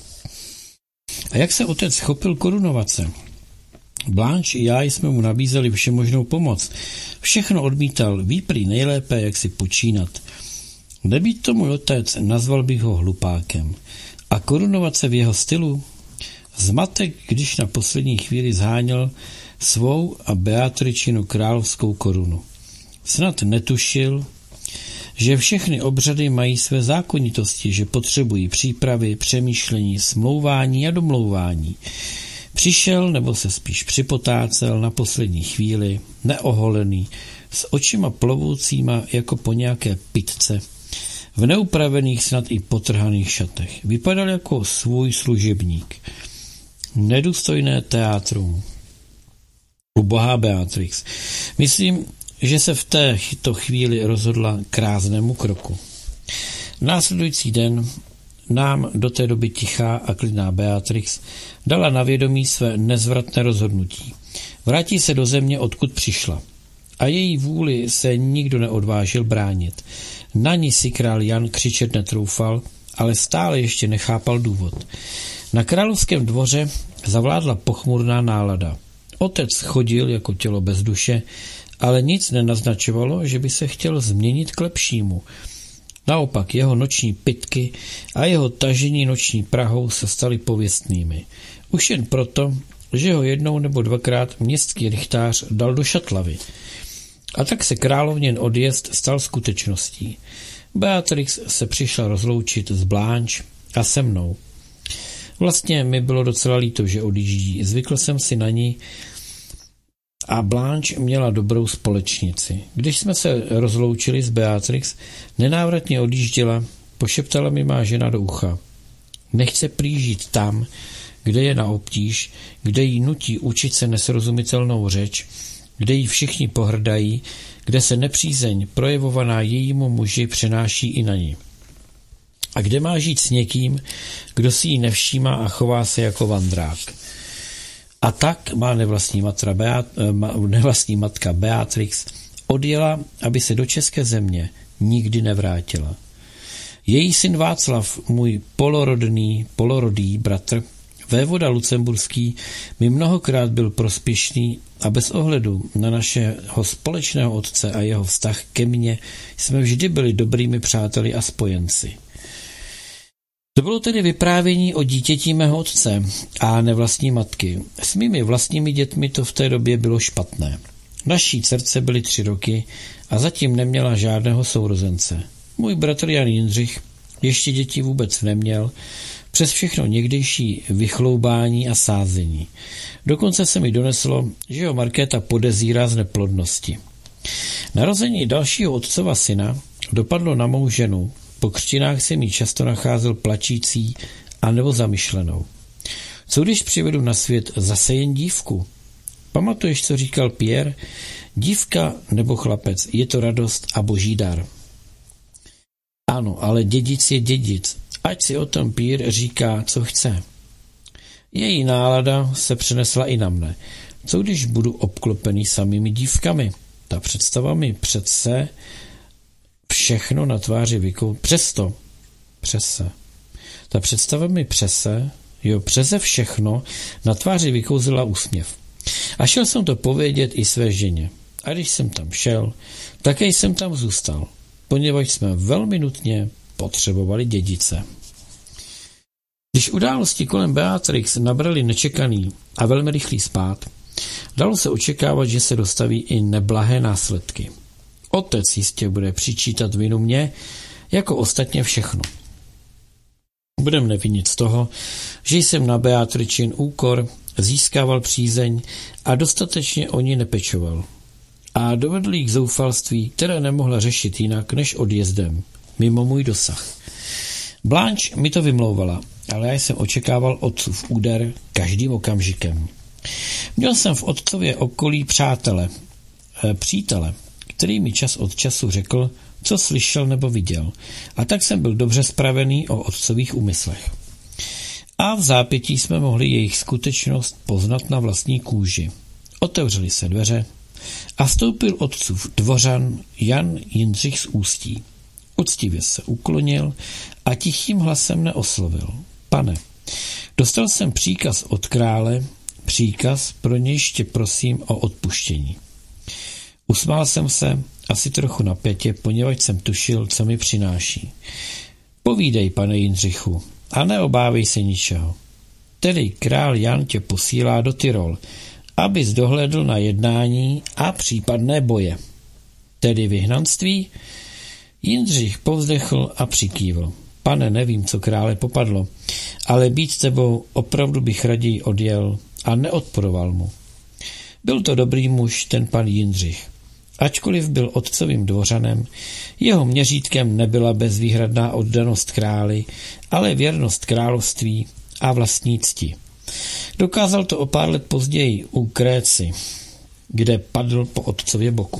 A jak se otec chopil korunovace? Blanche i já jsme mu nabízeli všemožnou pomoc. Všechno odmítal, ví prý nejlépe, jak si počínat. Nebýt to můj otec, nazval bych ho hlupákem. A korunovace v jeho stylu? Zmatek, když na poslední chvíli zháněl svou a Beatričinu královskou korunu. Snad netušil, že všechny obřady mají své zákonitosti, že potřebují přípravy, přemýšlení, smlouvání a domlouvání. Přišel, nebo se spíš připotácel na poslední chvíli, neoholený, s očima plovoucíma jako po nějaké pitce, v neupravených, snad i potrhaných šatech. Vypadal jako svůj služebník. Nedůstojné teátrum. Ubohá Beatrix. Myslím, že se v této chvíli rozhodla k ráznému kroku. Následující den nám do té doby tichá a klidná Beatrix dala na vědomí své nezvratné rozhodnutí. Vrátí se do země, odkud přišla. A její vůli se nikdo neodvážil bránit. Na ní si král Jan křičet netroufal, ale stále ještě nechápal důvod. Na královském dvoře zavládla pochmurná nálada. Otec chodil jako tělo bez duše, ale nic nenaznačovalo, že by se chtěl změnit k lepšímu. Naopak jeho noční pytky a jeho tažení noční prahou se staly pověstnými. Už jen proto, že ho jednou nebo dvakrát městský rychtář dal do šatlavy. A tak se královnin odjezd stal skutečností. Beatrix se přišla rozloučit s Blanche a se mnou. Vlastně mi bylo docela líto, že odjíždí. Zvykl jsem si na ní a Blanche měla dobrou společnici. Když jsme se rozloučili s Beatrix, nenávratně odjížděla, pošeptala mi má žena do ucha. Nechce prý žít tam, kde je na obtíž, kde jí nutí učit se nesrozumitelnou řeč, kde jí všichni pohrdají, kde se nepřízeň projevovaná jejímu muži přenáší i na ní. A kde má žít s někým, kdo si ji nevšímá a chová se jako vandrák. A tak má nevlastní matka Beatrix odjela, aby se do české země nikdy nevrátila. Její syn Václav, můj polorodý bratr, vévoda lucemburský, mi mnohokrát byl prospěšný a bez ohledu na našeho společného otce a jeho vztah ke mně jsme vždy byli dobrými přáteli a spojenci. To bylo tedy vyprávění o dítěti mého otce a nevlastní matky. S mými vlastními dětmi to v té době bylo špatné. Naší dcerce byly 3 roky a zatím neměla žádného sourozence. Můj bratr Jan Jindřich ještě děti vůbec neměl, přes všechno někdejší vychloubání a sázení. Dokonce se mi doneslo, že ho Markéta podezírá z neplodnosti. Narození dalšího otcova syna, dopadlo na mou ženu. Po křtinách jsem ji často nacházel plačící a nebo zamyšlenou. Co když přivedu na svět zase jen dívku? Pamatuješ, co říkal Pierre? Dívka nebo chlapec, je to radost a boží dar. Ano, ale dědic je dědic. Ať si o tom Pierre říká, co chce. Její nálada se přenesla i na mne. Co když budu obklopený samými dívkami? Ta představa mi přece všechno na tváři přeze všechno na tváři vykouzila úsměv. A šel jsem to povědět i své ženě. A když jsem tam šel, také jsem tam zůstal, poněvadž jsme velmi nutně potřebovali dědice. Když události kolem Beatrix nabrali nečekaný a velmi rychlý spád, dalo se očekávat, že se dostaví i neblahé následky. Otec jistě bude přičítat vinu mě, jako ostatně všechno. Budem nevinit z toho, že jsem na Beatričin úkor získával přízeň a dostatečně o ní nepečoval. A dovedl jí k zoufalství, které nemohla řešit jinak než odjezdem, mimo můj dosah. Blanche mi to vymlouvala, ale já jsem očekával otcův úder každým okamžikem. Měl jsem v otcově okolí přítele, který mi čas od času řekl, co slyšel nebo viděl, a tak jsem byl dobře spravený o otcových úmyslech. A v zápětí jsme mohli jejich skutečnost poznat na vlastní kůži. Otevřely se dveře a vstoupil otcův dvořan Jan Jindřich z Ústí. Uctivě se uklonil a tichým hlasem neoslovil. Pane, dostal jsem příkaz od krále, příkaz, pro nějž tě prosím o odpuštění. Usmál jsem se, asi trochu napětě, poněvadž jsem tušil, co mi přináší. Povídej, pane Jindřichu, a neobávej se ničeho. Tedy král Jan tě posílá do Tyrol, abys dohlédl na jednání a případné boje. Tedy vyhnanství? Jindřich povzdechl a přikývl. Pane, nevím, co krále popadlo, ale být tebou opravdu bych raději odjel a neodporoval mu. Byl to dobrý muž, ten pan Jindřich. Ačkoliv byl otcovým dvořanem, jeho měřítkem nebyla bezvýhradná oddanost králi, ale věrnost království a vlastní cti. Dokázal to o pár let později u Kréci, kde padl po otcově boku.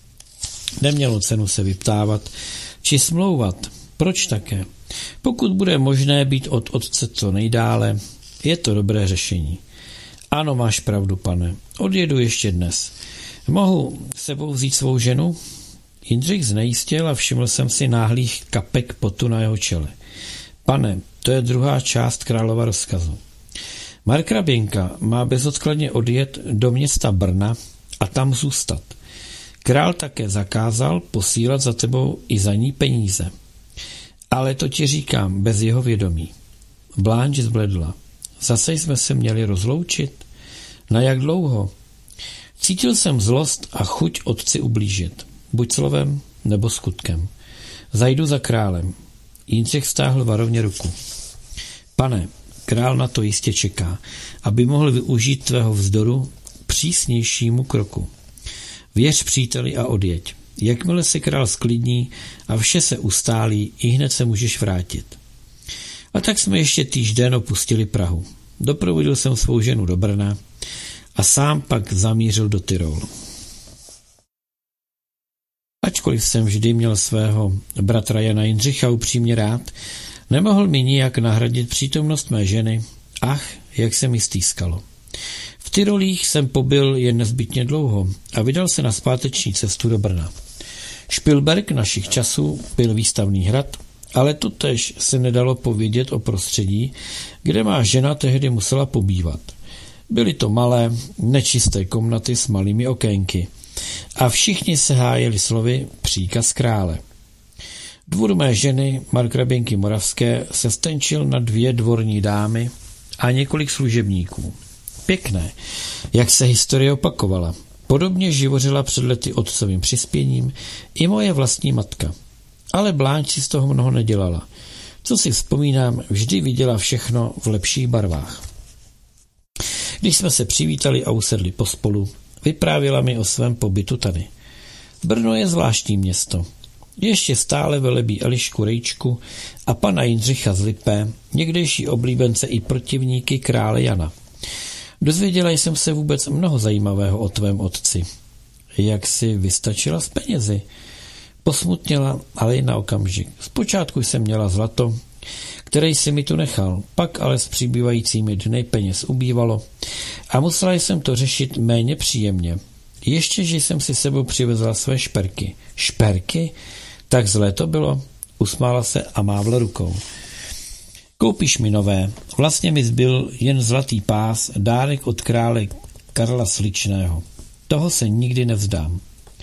Nemělo cenu se vyptávat či smlouvat. Proč také? Pokud bude možné být od otce co nejdále, je to dobré řešení. Ano, máš pravdu, pane. Odjedu ještě dnes. Mohu sebou vzít svou ženu? Jindřich znejistil a všiml jsem si náhlých kapek potu na jeho čele. Pane, to je druhá část králova rozkazu. Markraběnka má bezodkladně odjet do města Brna a tam zůstat. Král také zakázal posílat za tebou i za ní peníze. Ale to ti říkám bez jeho vědomí. Blanche zbledla. Zase jsme se měli rozloučit? Na jak dlouho? Cítil jsem zlost a chuť otci ublížit. Buď slovem nebo skutkem. Zajdu za králem. Jindřich stáhl varovně ruku. Pane, král na to jistě čeká, aby mohl využít tvého vzdoru přísnějšímu kroku. Věř příteli a odjeď. Jakmile se král sklidní a vše se ustálí, ihned se můžeš vrátit. A tak jsme ještě týž den opustili Prahu. Doprovodil jsem svou ženu do Brna a sám pak zamířil do Tyrolu. Ačkoliv jsem vždy měl svého bratra Jana Jindřicha upřímně rád, nemohl mi nijak nahradit přítomnost mé ženy. Ach, jak se mi stýskalo. V Tyrolích jsem pobyl jen nezbytně dlouho a vydal se na zpáteční cestu do Brna. Špilberk našich časů byl výstavný hrad, ale totéž se nedalo povědět o prostředí, kde má žena tehdy musela pobývat. Byly to malé, nečisté komnaty s malými okénky a všichni se hájeli slovy příkaz krále. Dvůr mé ženy, markraběnky Moravské, se stenčil na 2 dvorní dámy a několik služebníků. Pěkné, jak se historie opakovala. Podobně živořila před lety otcovým přispěním i moje vlastní matka. Ale Blanche si z toho mnoho nedělala. Co si vzpomínám, vždy viděla všechno v lepších barvách. Když jsme se přivítali a usedli pospolu, vyprávěla mi o svém pobytu tady. Brno je zvláštní město. Ještě stále velebí Elišku Rejčku a pana Jindřicha z Lipé, někdejší oblíbence i protivníky krále Jana. Dozvěděla jsem se vůbec mnoho zajímavého o tvém otci. Jak si vystačila s penězi? Posmutněla, ale jen na okamžik. Zpočátku jsem měla zlato, které jsi mi tu nechal, pak ale s přibývajícími dny peněz ubývalo a musela jsem to řešit méně příjemně. Ještě, že jsem si sebou přivezla své šperky. Šperky? Tak zlé to bylo? Usmála se a mávla rukou. Koupíš mi nové. Vlastně mi zbyl jen zlatý pás, dárek od krále Karla Sličného. Toho se nikdy nevzdám.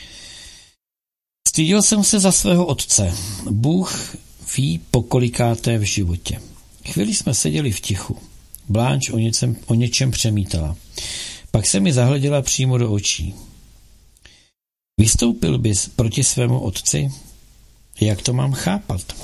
Styděl jsem se za svého otce. Bůh ví pokolikáté v životě. Chvíli jsme seděli v tichu. Blanche o něčem přemítala. Pak se mi zahleděla přímo do očí. Vystoupil bys proti svému otci? Jak to mám chápat?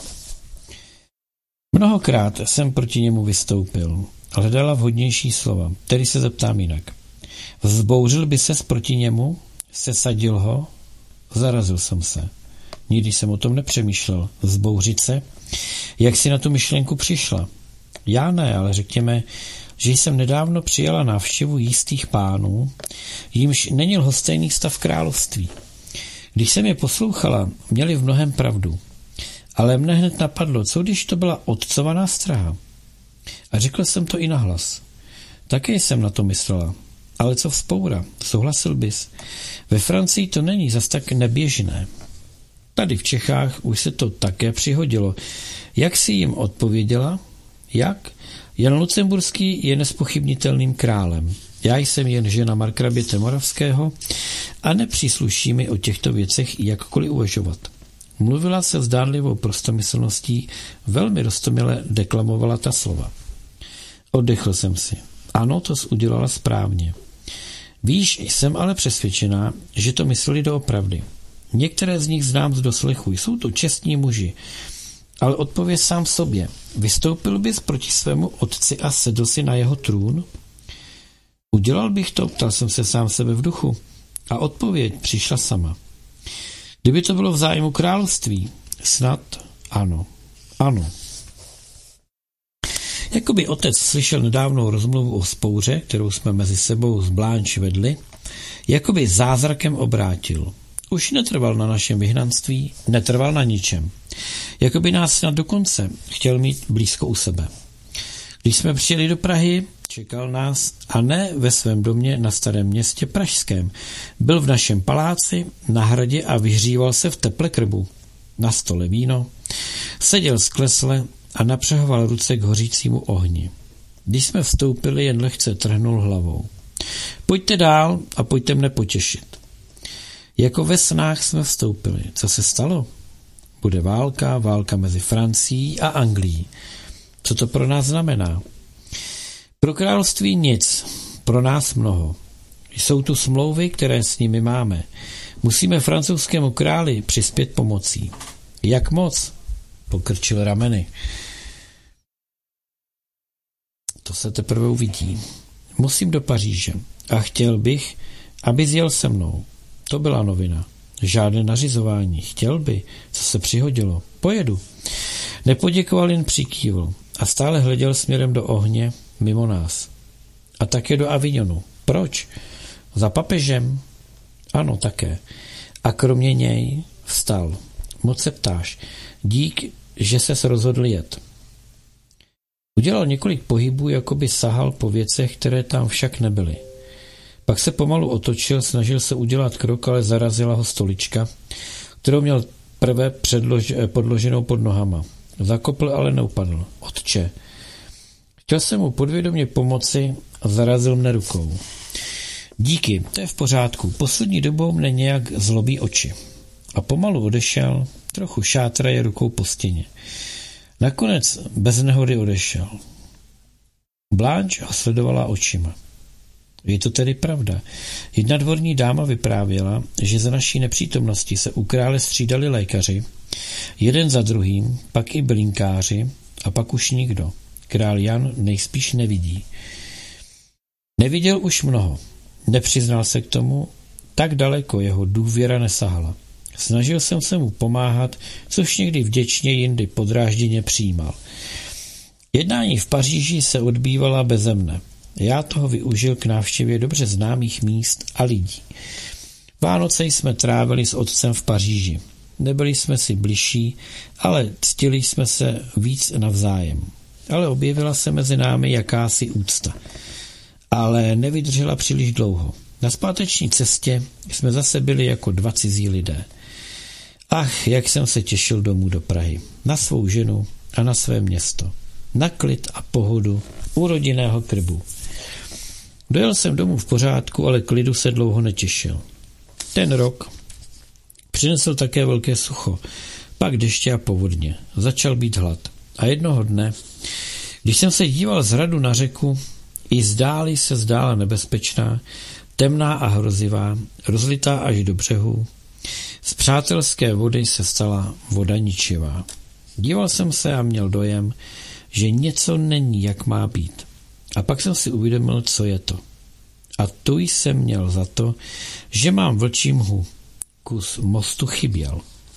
Mnohokrát jsem proti němu vystoupil. Hledala vhodnější slova, tedy se zeptám jinak. Vzbouřil by ses proti němu? Sesadil ho? Zarazil jsem se. Nikdy jsem o tom nepřemýšlel. Vzbouřit se? Jak jsi na tu myšlenku přišla? Já ne, ale řekněme, že jsem nedávno přijala návštěvu jistých pánů, jimž není lhostejný stav království. Když jsem je poslouchala, měli v mnohem pravdu. Ale mne hned napadlo, co když to byla otcova nástraha. A řekl jsem to i nahlas. Také jsem na to myslela. Ale co vzpoura, souhlasil bys? Ve Francii to není zas tak neběžné. Tady v Čechách už se to také přihodilo. Jak jsi jim odpověděla? Jak? Jan Lucemburský je nespochybnitelným králem. Já jsem jen žena markraběte Moravského a nepřísluší mi o těchto věcech jakkoliv uvažovat. Mluvila se zdánlivou prostomyslností, velmi roztomile deklamovala ta slova. Oddechl jsem si. Ano, to jsi udělala správně. Víš, jsem ale přesvědčená, že to mysleli doopravdy. Některé z nich znám z doslechu, jsou to čestní muži. Ale odpověz sám sobě. Vystoupil bys proti svému otci a sedl si na jeho trůn? Udělal bych to, ptal jsem se sám sebe v duchu. A odpověď přišla sama. Kdyby to bylo v zájmu království, snad ano. Ano. Jakoby otec slyšel nedávnou rozmluvu o vzpouře, kterou jsme mezi sebou s Blanche vedli, jakoby zázrakem obrátil. Už netrval na našem vyhnanství, netrval na ničem. Jakoby nás snad dokonce chtěl mít blízko u sebe. Když jsme přijeli do Prahy, čekal nás a ne ve svém domě na Starém Městě pražském. Byl v našem paláci, na hradě a vyhříval se v teple krbu. Na stole víno, seděl sklesle a napřehoval ruce k hořícímu ohni. Když jsme vstoupili, jen lehce trhnul hlavou. Pojďte dál a pojďte mne potěšit. Jako ve snách jsme vstoupili. Co se stalo? Bude válka mezi Francií a Anglií. Co to pro nás znamená? Pro království nic, pro nás mnoho. Jsou tu smlouvy, které s nimi máme. Musíme francouzskému králi přispět pomocí. Jak moc? Pokrčil rameny. To se teprve uvidí. Musím do Paříže a chtěl bych, aby jel se mnou. To byla novina. Žádné nařizování. Chtěl by, co se přihodilo. Pojedu. Nepoděkoval, jen přikývl a stále hleděl směrem do ohně mimo nás. A také do Avignonu. Proč? Za papežem? Ano, také. A kromě něj vstal. Moc se ptáš. Dík, že ses rozhodl jet. Udělal několik pohybů, jako by sahal po věcech, které tam však nebyly. Pak se pomalu otočil, snažil se udělat krok, ale zarazila ho stolička, kterou měl prvé podloženou pod nohama. Zakopl, ale neupadl. Otče. Chtěl jsem mu podvědomě pomoci a zarazil mne rukou. Díky, to je v pořádku. Poslední dobou mne nějak zlobí oči. A pomalu odešel, trochu šátraje rukou po stěně. Nakonec bez nehody odešel. Blanche ho sledovala očima. Je to tedy pravda. Jedna dvorní dáma vyprávěla, že za naší nepřítomnosti se u krále střídali lékaři, jeden za druhým, pak i bylinkáři a pak už nikdo. Král Jan nejspíš nevidí. Neviděl už mnoho. Nepřiznal se k tomu, tak daleko jeho důvěra nesahala. Snažil jsem se mu pomáhat, což někdy vděčně, jindy podrážděně přijímal. Jednání v Paříži se odbývala beze mne. Já toho využil k návštěvě dobře známých míst a lidí. Vánoce jsme trávili s otcem v Paříži. Nebyli jsme si bližší, ale ctili jsme se víc navzájem. Ale objevila se mezi námi jakási úcta. Ale nevydržela příliš dlouho. Na zpáteční cestě jsme zase byli jako dva cizí lidé. Ach, jak jsem se těšil domů do Prahy. Na svou ženu a na své město. Na klid a pohodu u rodinného krbu. Dojel jsem domů v pořádku, ale klidu se dlouho netěšil. Ten rok přinesl také velké sucho, pak deště a povodně. Začal být hlad. A jednoho dne, když jsem se díval z hradu na řeku, i zdáli se zdála nebezpečná, temná a hrozivá, rozlitá až do břehu, z přátelské vody se stala voda ničivá. Díval jsem se a měl dojem, že něco není, jak má být. A pak jsem si uvědomil, co je to. A tu jsem měl za to, že mám vlčí mhu. Kus mostu chyběl.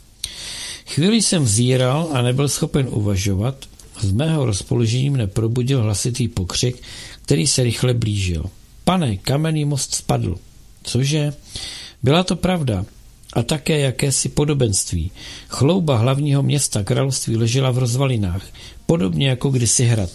Chvíli jsem vzíral a nebyl schopen uvažovat. Z mého rozpoložení mne probudil hlasitý pokřik, který se rychle blížil. Pane, kamenný most spadl. Cože? Byla to pravda. A také jakési podobenství. Chlouba hlavního města království ležela v rozvalinách, podobně jako kdysi hrad.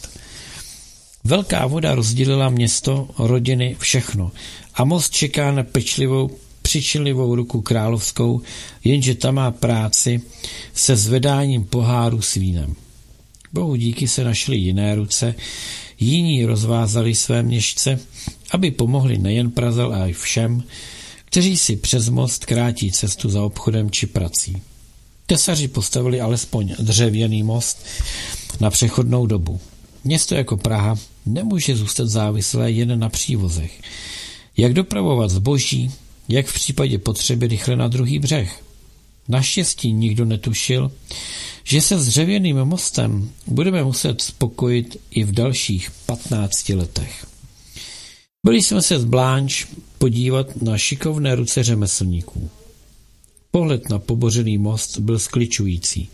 Velká voda rozdělila město, rodiny, všechno. A most čeká na přičinlivou ruku královskou, jenže ta má práci se zvedáním poháru s vínem. Bohu díky se našly jiné ruce, jiní rozvázali své měšce, aby pomohli nejen Praze, ale i všem, kteří si přes most krátí cestu za obchodem či prací. Tesaři postavili alespoň dřevěný most na přechodnou dobu. Město jako Praha nemůže zůstat závislé jen na přívozech. Jak dopravovat zboží, jak v případě potřeby rychle na druhý břeh. Naštěstí nikdo netušil, že se s dřevěným mostem budeme muset spokojit i v dalších 15 letech. Byli jsme se z Blanche podívat na šikovné ruce řemeslníků. Pohled na pobořený most byl skličující.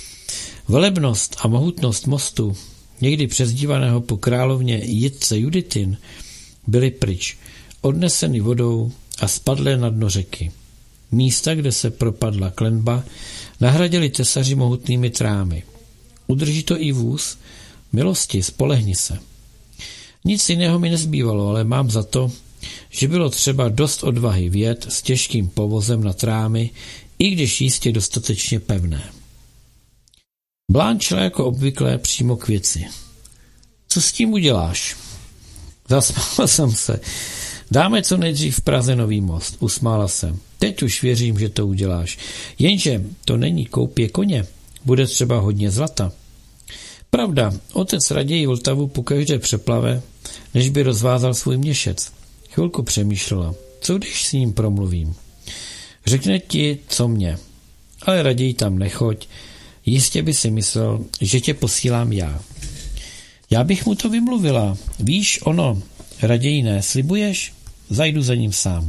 Velebnost a mohutnost mostu, někdy přezdívaného po královně Jitce Juditin, byly pryč, odneseny vodou a spadlé na dno řeky. Místa, kde se propadla klenba, nahradili tesaři mohutnými trámy. Udrží to i vůz? Milosti, spolehni se. Nic jiného mi nezbývalo, ale mám za to, že bylo třeba dost odvahy vjet s těžkým povozem na trámy, i když jistě dostatečně pevné. Blanche šla jako obvykle přímo k věci. Co s tím uděláš? Zasmála jsem se. Dáme co nejdřív v Praze nový most, usmála jsem. Teď už věřím, že to uděláš. Jenže to není koupě koně, bude třeba hodně zlata. Pravda, otec raději Vltavu po každé přeplave, než by rozvázal svůj měšec. Chvilku přemýšlela, co když s ním promluvím. Řekne ti, co mě, ale raději tam nechoď, jistě by si myslel, že tě posílám já. Já bych mu to vymluvila, víš, ono, raději ne, slibuješ? Zajdu za ním sám.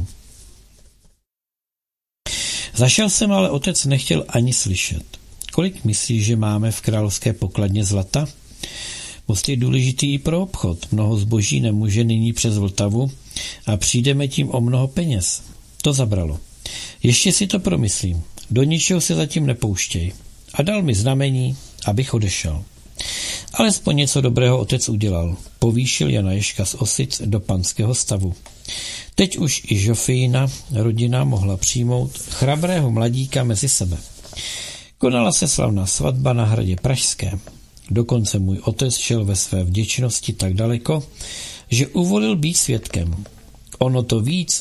Zašel jsem, ale otec nechtěl ani slyšet. Kolik myslíš, že máme v královské pokladně zlata? Most je důležitý i pro obchod. Mnoho zboží nemůže nyní přes Vltavu a přijdeme tím o mnoho peněz. To zabralo. Ještě si to promyslím. Do ničeho se zatím nepouštěj. A dal mi znamení, abych odešel. Alespoň něco dobrého otec udělal. Povýšil Jana Ježka z Osic do panského stavu. Teď už i Žofijina rodina mohla přijmout chrabrého mladíka mezi sebe. Konala se slavná svatba na hradě Pražském. Dokonce můj otec šel ve své vděčnosti tak daleko, že uvolil být svědkem. O to víc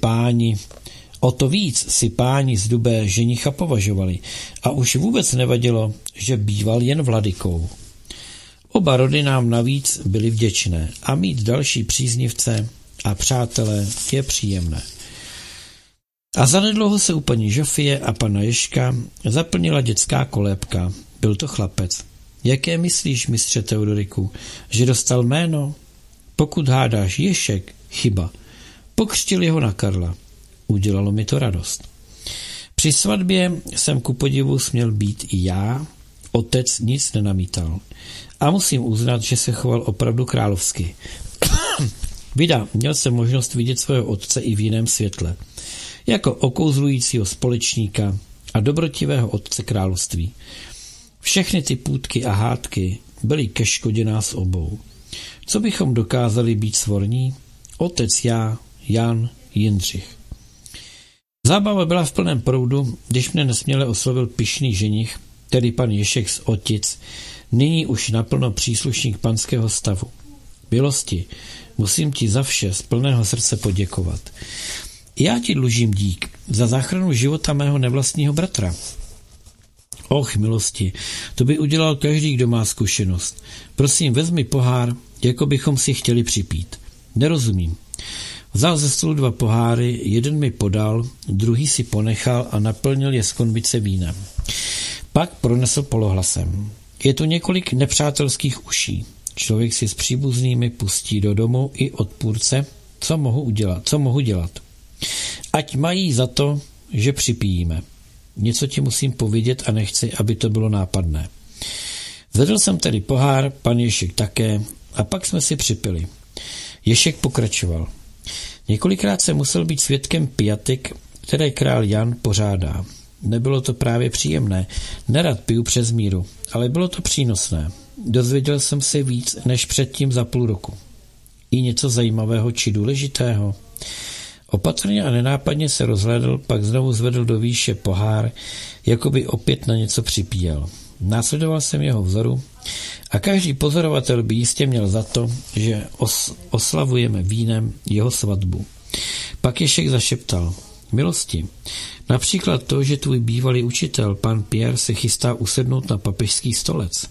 si páni z Dubé ženicha považovali a už vůbec nevadilo, že býval jen vladykou. Oba rody nám navíc byly vděčné a mít další příznivce a přátelé je příjemné. A zanedlouho se u paní Žofie a pana Ježka zaplnila dětská kolébka. Byl to chlapec. Jaké myslíš, mistře Teodoriku, že dostal jméno? Pokud hádáš Ježek, chyba. Pokřtili ho na Karla. Udělalo mi to radost. Při svatbě jsem ku podivu směl být i já, otec nic nenamítal. A musím uznat, že se choval opravdu královsky. Vida, měl jsem možnost vidět svého otce i v jiném světle. Jako okouzlujícího společníka a dobrotivého otce království. Všechny ty půtky a hádky byly ke škodě nás obou. Co bychom dokázali být svorní? Otec, já, Jan, Jindřich. Zábava byla v plném proudu, když mne nesměle oslovil pyšný ženich, tedy pan Ježek z Otic, nyní už naplno příslušník panského stavu. Milosti, musím ti za vše z plného srdce poděkovat. Já ti dlužím dík za záchranu života mého nevlastního bratra. Och, milosti, to by udělal každý, kdo má zkušenost. Prosím, vezmi pohár, jako bychom si chtěli připít. Nerozumím. Vzal ze stolu 2 poháry, jeden mi podal, druhý si ponechal a naplnil je z konvice vínem. Pak pronesl polohlasem. Je tu několik nepřátelských uší. Člověk si s příbuznými pustí do domu i odpůrce. Co mohu dělat? Ať mají za to, že připijíme. Něco ti musím povědět a nechci, aby to bylo nápadné. Zvedl jsem tedy pohár, pan Ježek také, a pak jsme si připili. Ježek pokračoval. Několikrát jsem musel být svědkem pijatek, které král Jan pořádá. Nebylo to právě příjemné, nerad piju přes míru, ale bylo to přínosné. Dozvěděl jsem se víc než předtím za půl roku. I něco zajímavého či důležitého. Opatrně a nenápadně se rozhlédl, pak znovu zvedl do výše pohár, jako by opět na něco připíjel. Následoval jsem jeho vzoru a každý pozorovatel by jistě měl za to, že oslavujeme vínem jeho svatbu. Pak Ježek zašeptal. Milosti, například to, že tvůj bývalý učitel, pan Pierre, se chystá usednout na papežský stolec.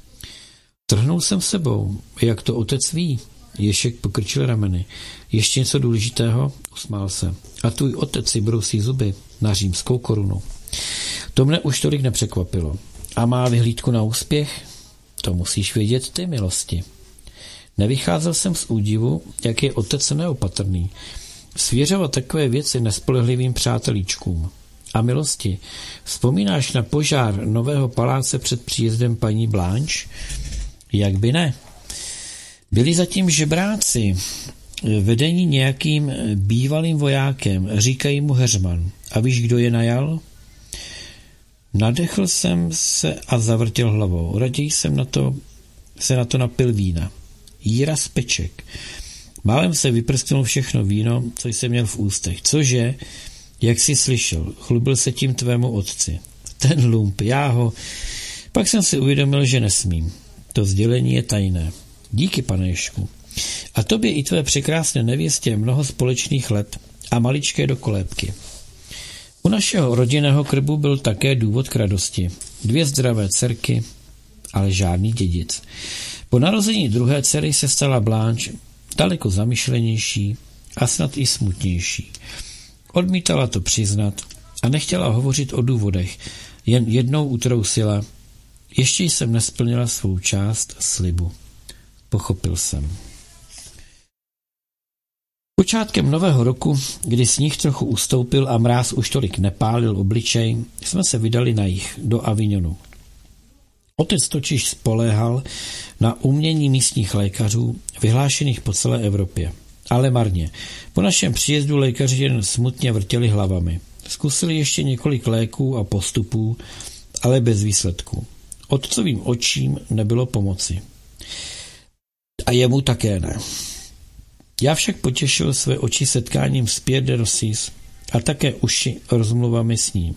Trhnul jsem sebou, jak to otec ví. Ježek pokrčil rameny. Ještě něco důležitého? Usmál se. A tvůj otec si brousí zuby na římskou korunu. To mne už tolik nepřekvapilo. A má vyhlídku na úspěch? To musíš vědět ty, milosti. Nevycházel jsem z údivu, jak je otec neopatrný. Svěřovat takové věci nespolehlivým přátelíčkům. A milosti, vzpomínáš na požár nového paláce před příjezdem paní Blanche? Jak by ne? Byli zatím žebráci, vedení nějakým bývalým vojákem, říkají mu Heřman. A víš, kdo je najal? Nadechl jsem se a zavrtěl hlavou. Raději jsem se na to napil vína. Jíra z Peček. Málem se vyprsknul všechno víno, co jsem měl v ústech. Cože? Jak jsi slyšel? Chlubil se tím tvému otci. Ten lump, já ho... Pak jsem si uvědomil, že nesmím. To sdělení je tajné. Díky, pane Ježku. A tobě i tvé překrásné nevěstě mnoho společných let a maličké do kolébky. U našeho rodinného krbu byl také důvod k radosti. 2 zdravé dcerky, ale žádný dědic. Po narození druhé dcery se stala Blanche daleko zamyšlenější a snad i smutnější. Odmítala to přiznat a nechtěla hovořit o důvodech, jen jednou utrousila. Ještě jsem nesplnila svou část slibu. Pochopil jsem. Počátkem nového roku, kdy sníh trochu ustoupil a mráz už tolik nepálil obličej, jsme se vydali na jih, do Avignonu. Otec totiž spoléhal na umění místních lékařů, vyhlášených po celé Evropě. Ale marně. Po našem příjezdu lékaři jen smutně vrtěli hlavami. Zkusili ještě několik léků a postupů, ale bez výsledků. Otcovým očím nebylo pomoci. A jemu také ne. Já však potěšil své oči setkáním s Pierre de Rossis a také uši rozmluvami s ním.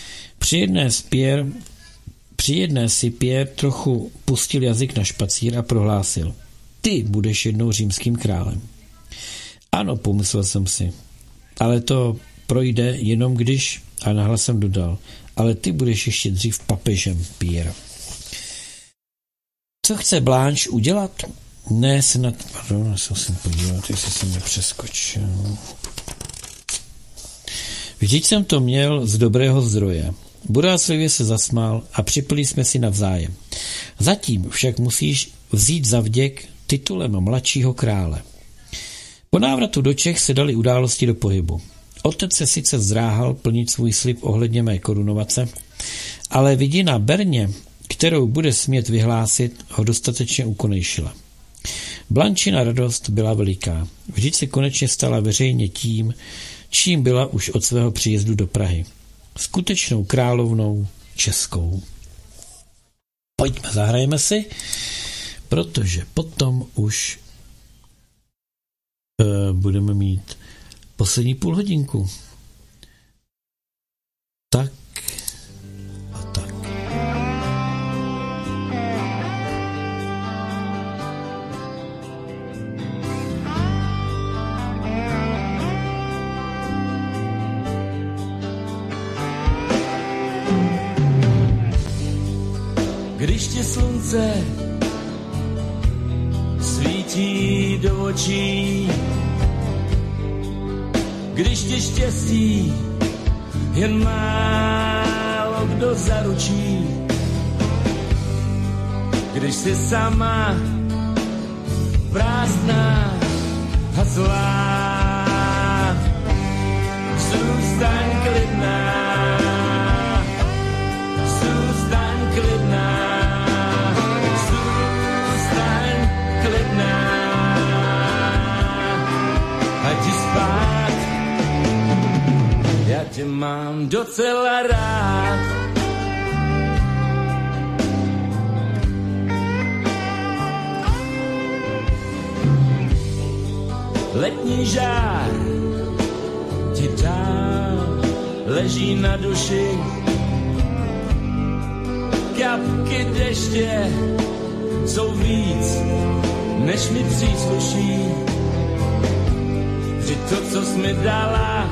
Při jedné si Pierre trochu pustil jazyk na špacír a prohlásil: Ty budeš jednou římským králem. Ano, pomyslel jsem si, ale to projde jenom když, a nahlas jsem dodal, ale ty budeš ještě dřív papežem, Pierre. Co chce Blanche udělat? Ne, snad, pardon, se musím podívat, jestli jsem mě přeskočil. Vždyť jsem to měl z dobrého zdroje. Buráclivě se zasmál a připili jsme si navzájem. Zatím však musíš vzít za vděk titulem mladšího krále. Po návratu do Čech se dali události do pohybu. Otec se sice zdráhal plnit svůj slib ohledně mé korunovace, ale vidina Berně, kterou bude smět vyhlásit, ho dostatečně ukonejšila. Blančina radost byla veliká. Vždyť se konečně stala veřejně tím, čím byla už od svého příjezdu do Prahy. Skutečnou královnou českou. Pojďme, zahrajeme si, protože potom už budeme mít poslední půlhodinku. Tak a tak. Když ti slunce svítí do očí, když ti štěstí jen málo kdo zaručí, když jsi sama prázdná a zlá, zůstaň klidná, zůstaň klidná. Já tě mám docela rád. Letní žár ti dál leží na duši. Kapky deště jsou víc, než mi přísluší. Vždyť to, co jsi mi dala,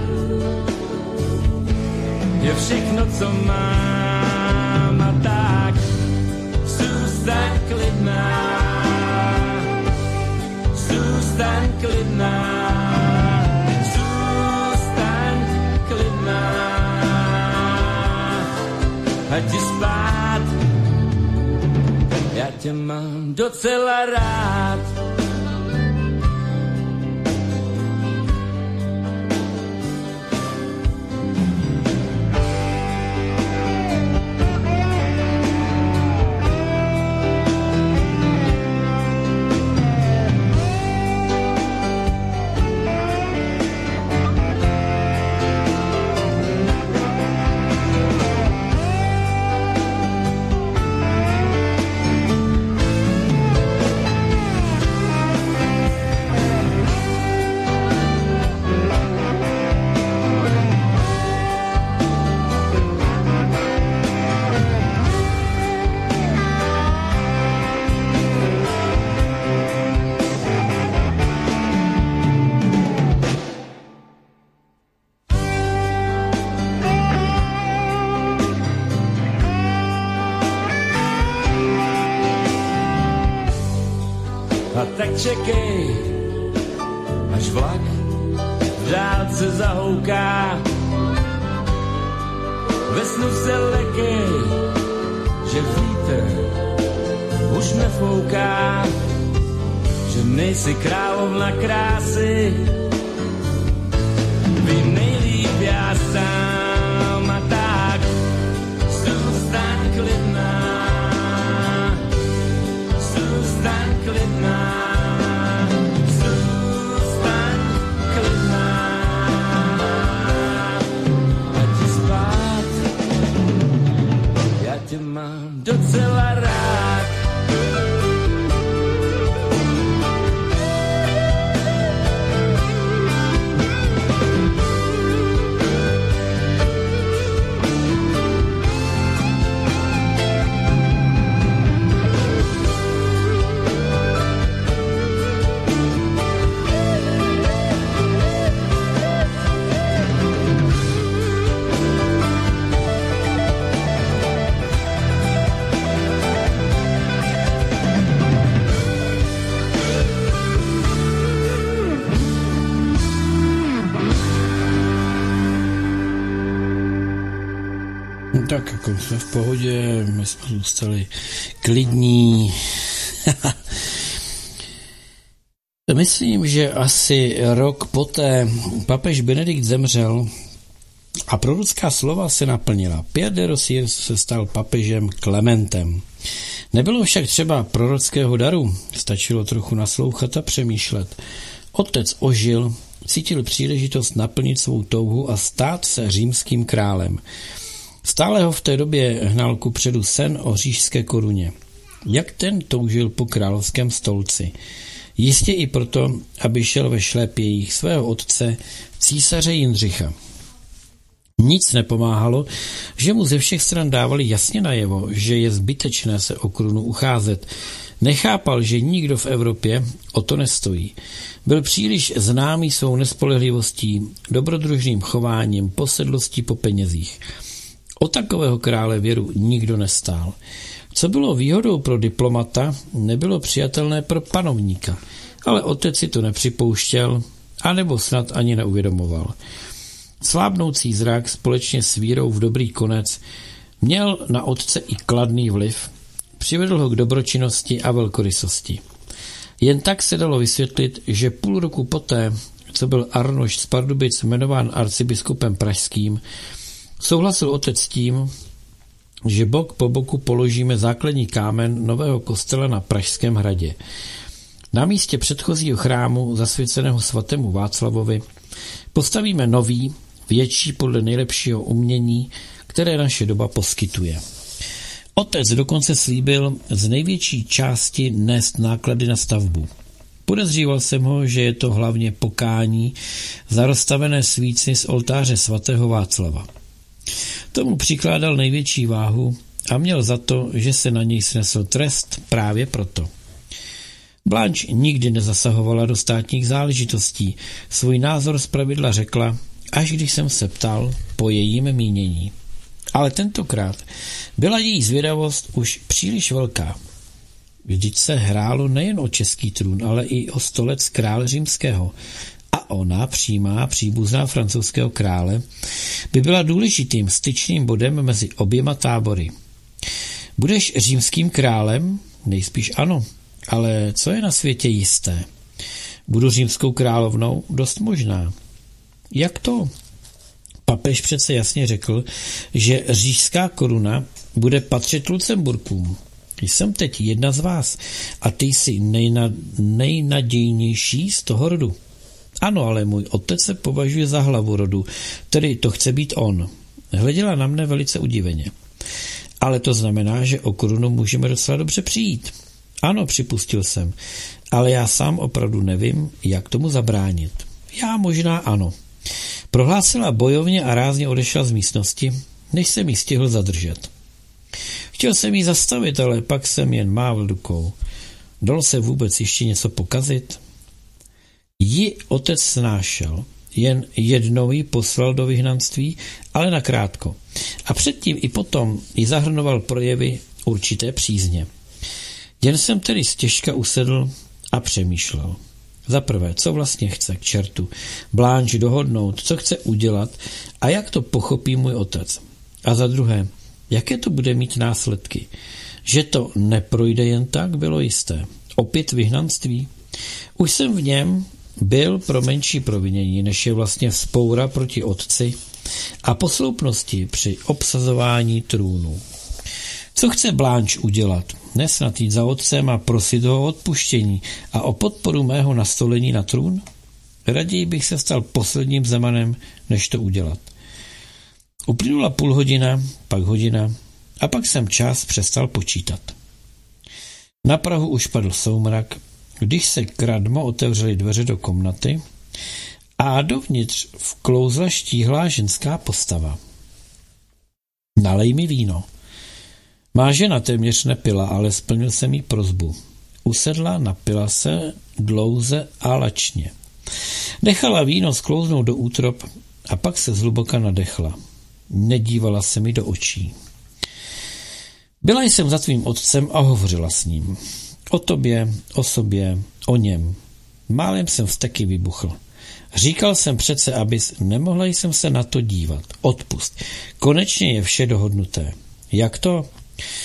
je všechno, co mám, a tak zůstaň klidná, zůstaň klidná, zůstaň klidná, ať jdi spát, já tě mám docela rád. Tak čekej, až vlak v dálce zahouká. Ve snu se lekej, že vítr už nefouká, že nejsi královna krásy, vím nejlíp já sám, a tak zůstaň klidná, zůstaň klidná. Tě mám docela rád. Tak jako jsme v pohodě, my jsme zůstali klidní. Myslím, že asi rok poté papež Benedikt zemřel a prorocká slova se naplnila. Pierre de Rosier se stal papežem Klementem. Nebylo však třeba prorockého daru, stačilo trochu naslouchat a přemýšlet. Otec ožil, cítil příležitost naplnit svou touhu a stát se římským králem. Stále ho v té době hnal kupředu sen o říšské koruně. Jak ten toužil po královském stolci. Jistě i proto, aby šel ve šlépějích svého otce, císaře Jindřicha. Nic nepomáhalo, že mu ze všech stran dávali jasně najevo, že je zbytečné se o korunu ucházet. Nechápal, že nikdo v Evropě o to nestojí. Byl příliš známý svou nespolehlivostí, dobrodružným chováním, posedlostí po penězích. O takového krále věru nikdo nestál. Co bylo výhodou pro diplomata, nebylo přijatelné pro panovníka, ale otec si to nepřipouštěl, anebo snad ani neuvědomoval. Slábnoucí zrak společně s vírou v dobrý konec měl na otce i kladný vliv, přivedl ho k dobročinnosti a velkorysosti. Jen tak se dalo vysvětlit, že půl roku poté, co byl Arnošt z Pardubic jmenován arcibiskupem pražským, souhlasil otec s tím, že bok po boku položíme základní kámen nového kostela na Pražském hradě. Na místě předchozího chrámu zasvěceného svatému Václavovi postavíme nový, větší podle nejlepšího umění, které naše doba poskytuje. Otec dokonce slíbil z největší části nést náklady na stavbu. Podezříval jsem ho, že je to hlavně pokání za rozstavené svícny z oltáře svatého Václava. Tomu přikládal největší váhu a měl za to, že se na něj snesl trest právě proto. Blanche nikdy nezasahovala do státních záležitostí. Svůj názor zpravidla řekla, až když jsem se ptal po jejím mínění. Ale tentokrát byla její zvědavost už příliš velká. Vždyť se hrálo nejen o český trůn, ale i o stolec krále římského. A ona, přímá příbuzná francouzského krále, by byla důležitým styčným bodem mezi oběma tábory. Budeš římským králem? Nejspíš ano, ale co je na světě jisté? Budu římskou královnou? Dost možná. Jak to? Papež přece jasně řekl, že říšská koruna bude patřit Lucemburkům. Jsem teď jedna z vás a ty jsi nejnadějnější z toho rodu. Ano, ale můj otec se považuje za hlavu rodu, tedy to chce být on. Hleděla na mne velice udiveně. Ale to znamená, že o korunu můžeme docela dobře přijít. Ano, připustil jsem, ale já sám opravdu nevím, jak tomu zabránit. Já možná ano. Prohlásila bojovně a rázně odešla z místnosti, než jsem ji stihl zadržet. Chtěl jsem ji zastavit, ale pak jsem jen mávl rukou. Dalo se vůbec ještě něco pokazit? Ji otec snášel, jen jednou ji poslal do vyhnanství, ale nakrátko. A předtím i potom ji zahrnoval projevy určité přízně. Jen jsem tedy stěžka usedl a přemýšlel. Za prvé, co vlastně chce k čertu Blanche dohodnout, co chce udělat a jak to pochopí můj otec. A za druhé, jaké to bude mít následky. Že to neprojde jen tak, bylo jisté. Opět vyhnanství. Už jsem v něm byl pro menší provinění, než je vlastně vzpoura proti otci a posloupnosti při obsazování trůnu. Co chce Blanche udělat? Nesnad jít za otcem a prosit ho o odpuštění a o podporu mého nastolení na trůn? Raději bych se stal posledním Zemanem, než to udělat. Uplynula půl hodina, pak hodina a pak jsem čas přestal počítat. Na prahu už padl soumrak, když se kradmo otevřely dveře do komnaty a dovnitř vklouzla štíhlá ženská postava. Nalej mi víno. Má žena téměř nepila, ale splnil jsem jí prosbu. Usedla, napila se dlouze a lačně. Nechala víno sklouznout do útrob a pak se zhluboka nadechla. Nedívala se mi do očí. Byla jsem za tvým otcem a hovořila s ním. O tobě, o sobě, o něm. Málem jsem vzteky vybuchl. Říkal jsem přece, nemohla jsem se na to dívat. Odpust. Konečně je vše dohodnuté. Jak to?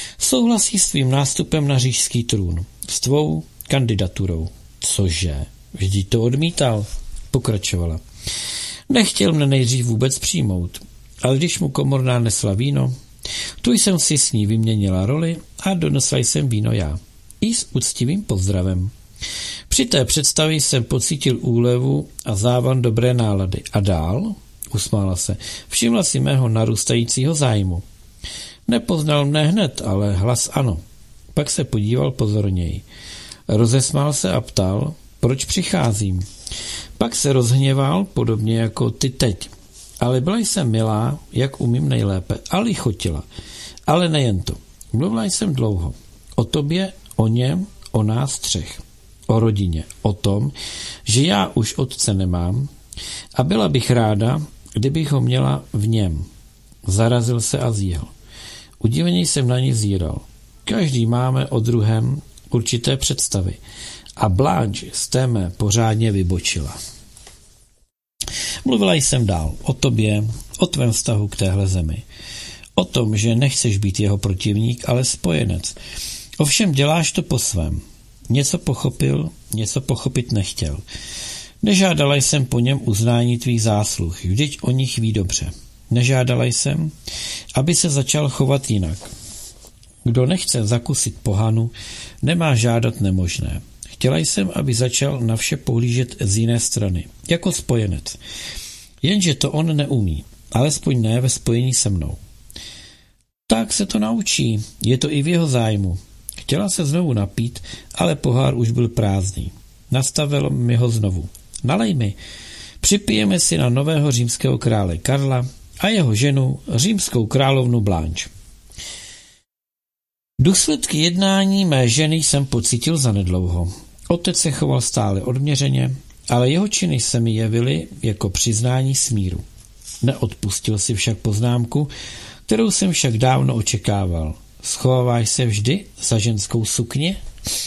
Souhlasí s tvým nástupem na říšský trůn. S tvou kandidaturou. Cože? Vždyť to odmítal, pokračovala. Nechtěl mne nejdřív vůbec přijmout, ale když mu komorná nesla víno, tu jsem si s ní vyměnila roli a donesla jsem víno já. I s úctivým pozdravem. Při té představě jsem pocítil úlevu a závan dobré nálady. A dál? Usmála se. Všimla si mého narůstajícího zájmu. Nepoznal mne hned, ale hlas ano. Pak se podíval pozorněji. Rozesmál se a ptal, proč přicházím. Pak se rozhněval, podobně jako ty teď. Ale byla jsem milá, jak umím nejlépe, a lichotila. Ale nejen to. Mluvila jsem dlouho. O tobě, o něm, o nás třech. O rodině. O tom, že já už otce nemám a byla bych ráda, kdybych ho měla v něm. Zarazil se a zjihl. Udiveně jsem na ní zíral. Každý máme o druhém určité představy. A Blanche z té mé pořádně vybočila. Mluvila jsem dál o tobě, o tvém vztahu k téhle zemi. O tom, že nechceš být jeho protivník, ale spojenec. Ovšem děláš to po svém. Něco pochopil, něco pochopit nechtěl. Nežádala jsem po něm uznání tvých zásluh, vždyť o nich ví dobře. Nežádala jsem, aby se začal chovat jinak. Kdo nechce zakusit pohanu, nemá žádat nemožné. Chtěla jsem, aby začal na vše pohlížet z jiné strany, jako spojenec. Jenže to on neumí, alespoň ne ve spojení se mnou. Tak se to naučí, je to i v jeho zájmu. Chtěla se znovu napít, ale pohár už byl prázdný. Nastavil mi ho znovu. Nalej mi. Připijeme si na nového římského krále Karla a jeho ženu, římskou královnu Blanche. Důsledky jednání mé ženy jsem pocítil zanedlouho. Otec se choval stále odměřeně, ale jeho činy se mi jevily jako přiznání smíru. Neodpustil si však poznámku, kterou jsem však dávno očekával. Schováváš se vždy za ženskou sukně?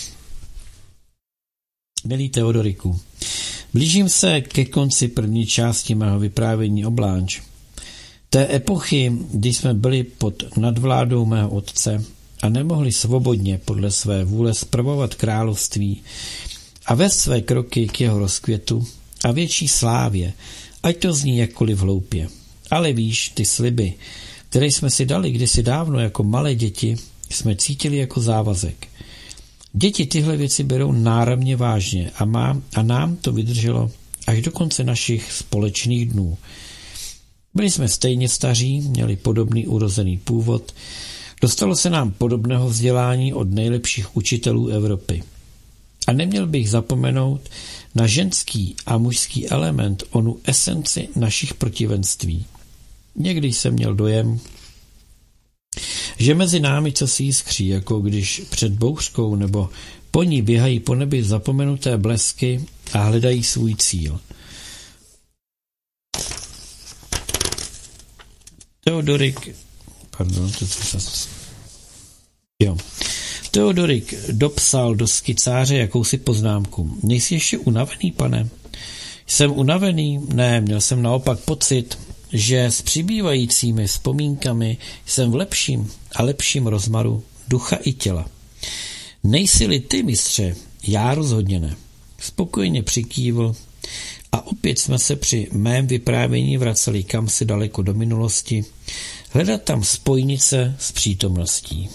Milý Teodoriku, blížím se ke konci první části mého vyprávění o Blanche. Té epochy, kdy jsme byli pod nadvládou mého otce a nemohli svobodně podle své vůle spravovat království a vést své kroky k jeho rozkvětu a větší slávě, ať to zní jakkoliv hloupě. Ale víš, ty sliby, které jsme si dali kdysi dávno jako malé děti, jsme cítili jako závazek. Děti tyhle věci berou náramně vážně a nám to vydrželo až do konce našich společných dnů. Byli jsme stejně staří, měli podobný urozený původ, dostalo se nám podobného vzdělání od nejlepších učitelů Evropy. A neměl bych zapomenout na ženský a mužský element, onu esenci našich protivenství. Někdy jsem měl dojem, že mezi námi cosi jiskří, jako když před bouřkou nebo po ní běhají po nebi zapomenuté blesky a hledají svůj cíl. Teodorik dopsal do skicáře jakousi poznámku. Nejsi ještě unavený, pane? Jsem unavený? Ne, měl jsem naopak pocit, že s přibývajícími vzpomínkami jsem v lepším a lepším rozmaru ducha i těla. Nejsi-li ty, mistře? Já rozhodně ne. Spokojeně přikývl a opět jsme se při mém vyprávění vraceli kamsi daleko do minulosti, hledat tam spojnice s přítomností.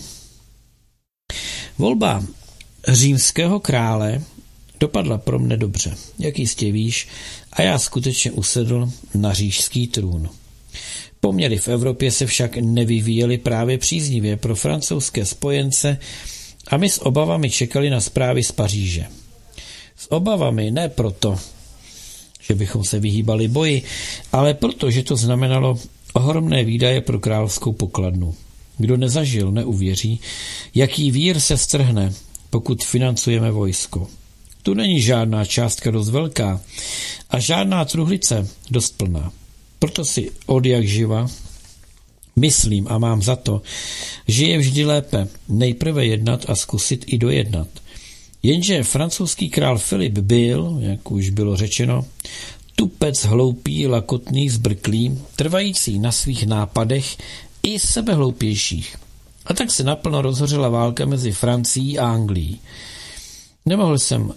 Volba římského krále dopadla pro mne dobře, jak jistě víš, a já skutečně usedl na říšský trůn. Poměry v Evropě se však nevyvíjely právě příznivě pro francouzské spojence a my s obavami čekali na zprávy z Paříže. S obavami ne proto, že bychom se vyhýbali boji, ale proto, že to znamenalo ohromné výdaje pro královskou pokladnu. Kdo nezažil, neuvěří, jaký vír se strhne, pokud financujeme vojsko. Tu není žádná částka dost velká a žádná truhlice dost plná. Proto si od jak živa myslím a mám za to, že je vždy lépe nejprve jednat a zkusit i dojednat. Jenže francouzský král Filip byl, jak už bylo řečeno, tupec hloupý, lakotný, zbrklý, trvající na svých nápadech i sebehloupějších. A tak se naplno rozhořela válka mezi Francií a Anglií. Nemohl jsem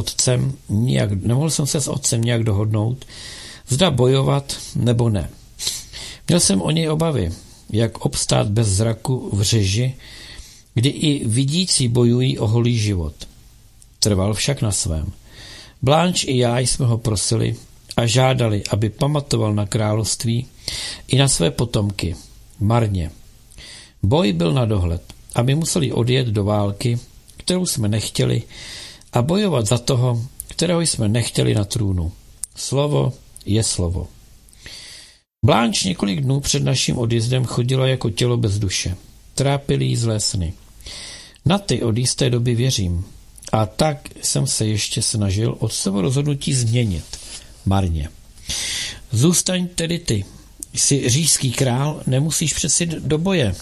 se s otcem nějak dohodnout, zda bojovat nebo ne. Měl jsem o něj obavy, jak obstát bez zraku v řeži, kdy i vidící bojují o holý život. Trval však na svém. Blanche i já jsme ho prosili a žádali, aby pamatoval na království i na své potomky. Marně. Boj byl na dohled, aby museli odjet do války, kterou jsme nechtěli, a bojovat za toho, kterého jsme nechtěli na trůnu. Slovo je slovo. Blanche několik dnů před naším odjezdem chodila jako tělo bez duše. Trápily jí zlé sny. Na ty od jisté doby věřím. A tak jsem se ještě snažil otcovo rozhodnutí změnit. Marně. Zůstaň tedy ty. Jsi říšský král, nemusíš přeci do boje.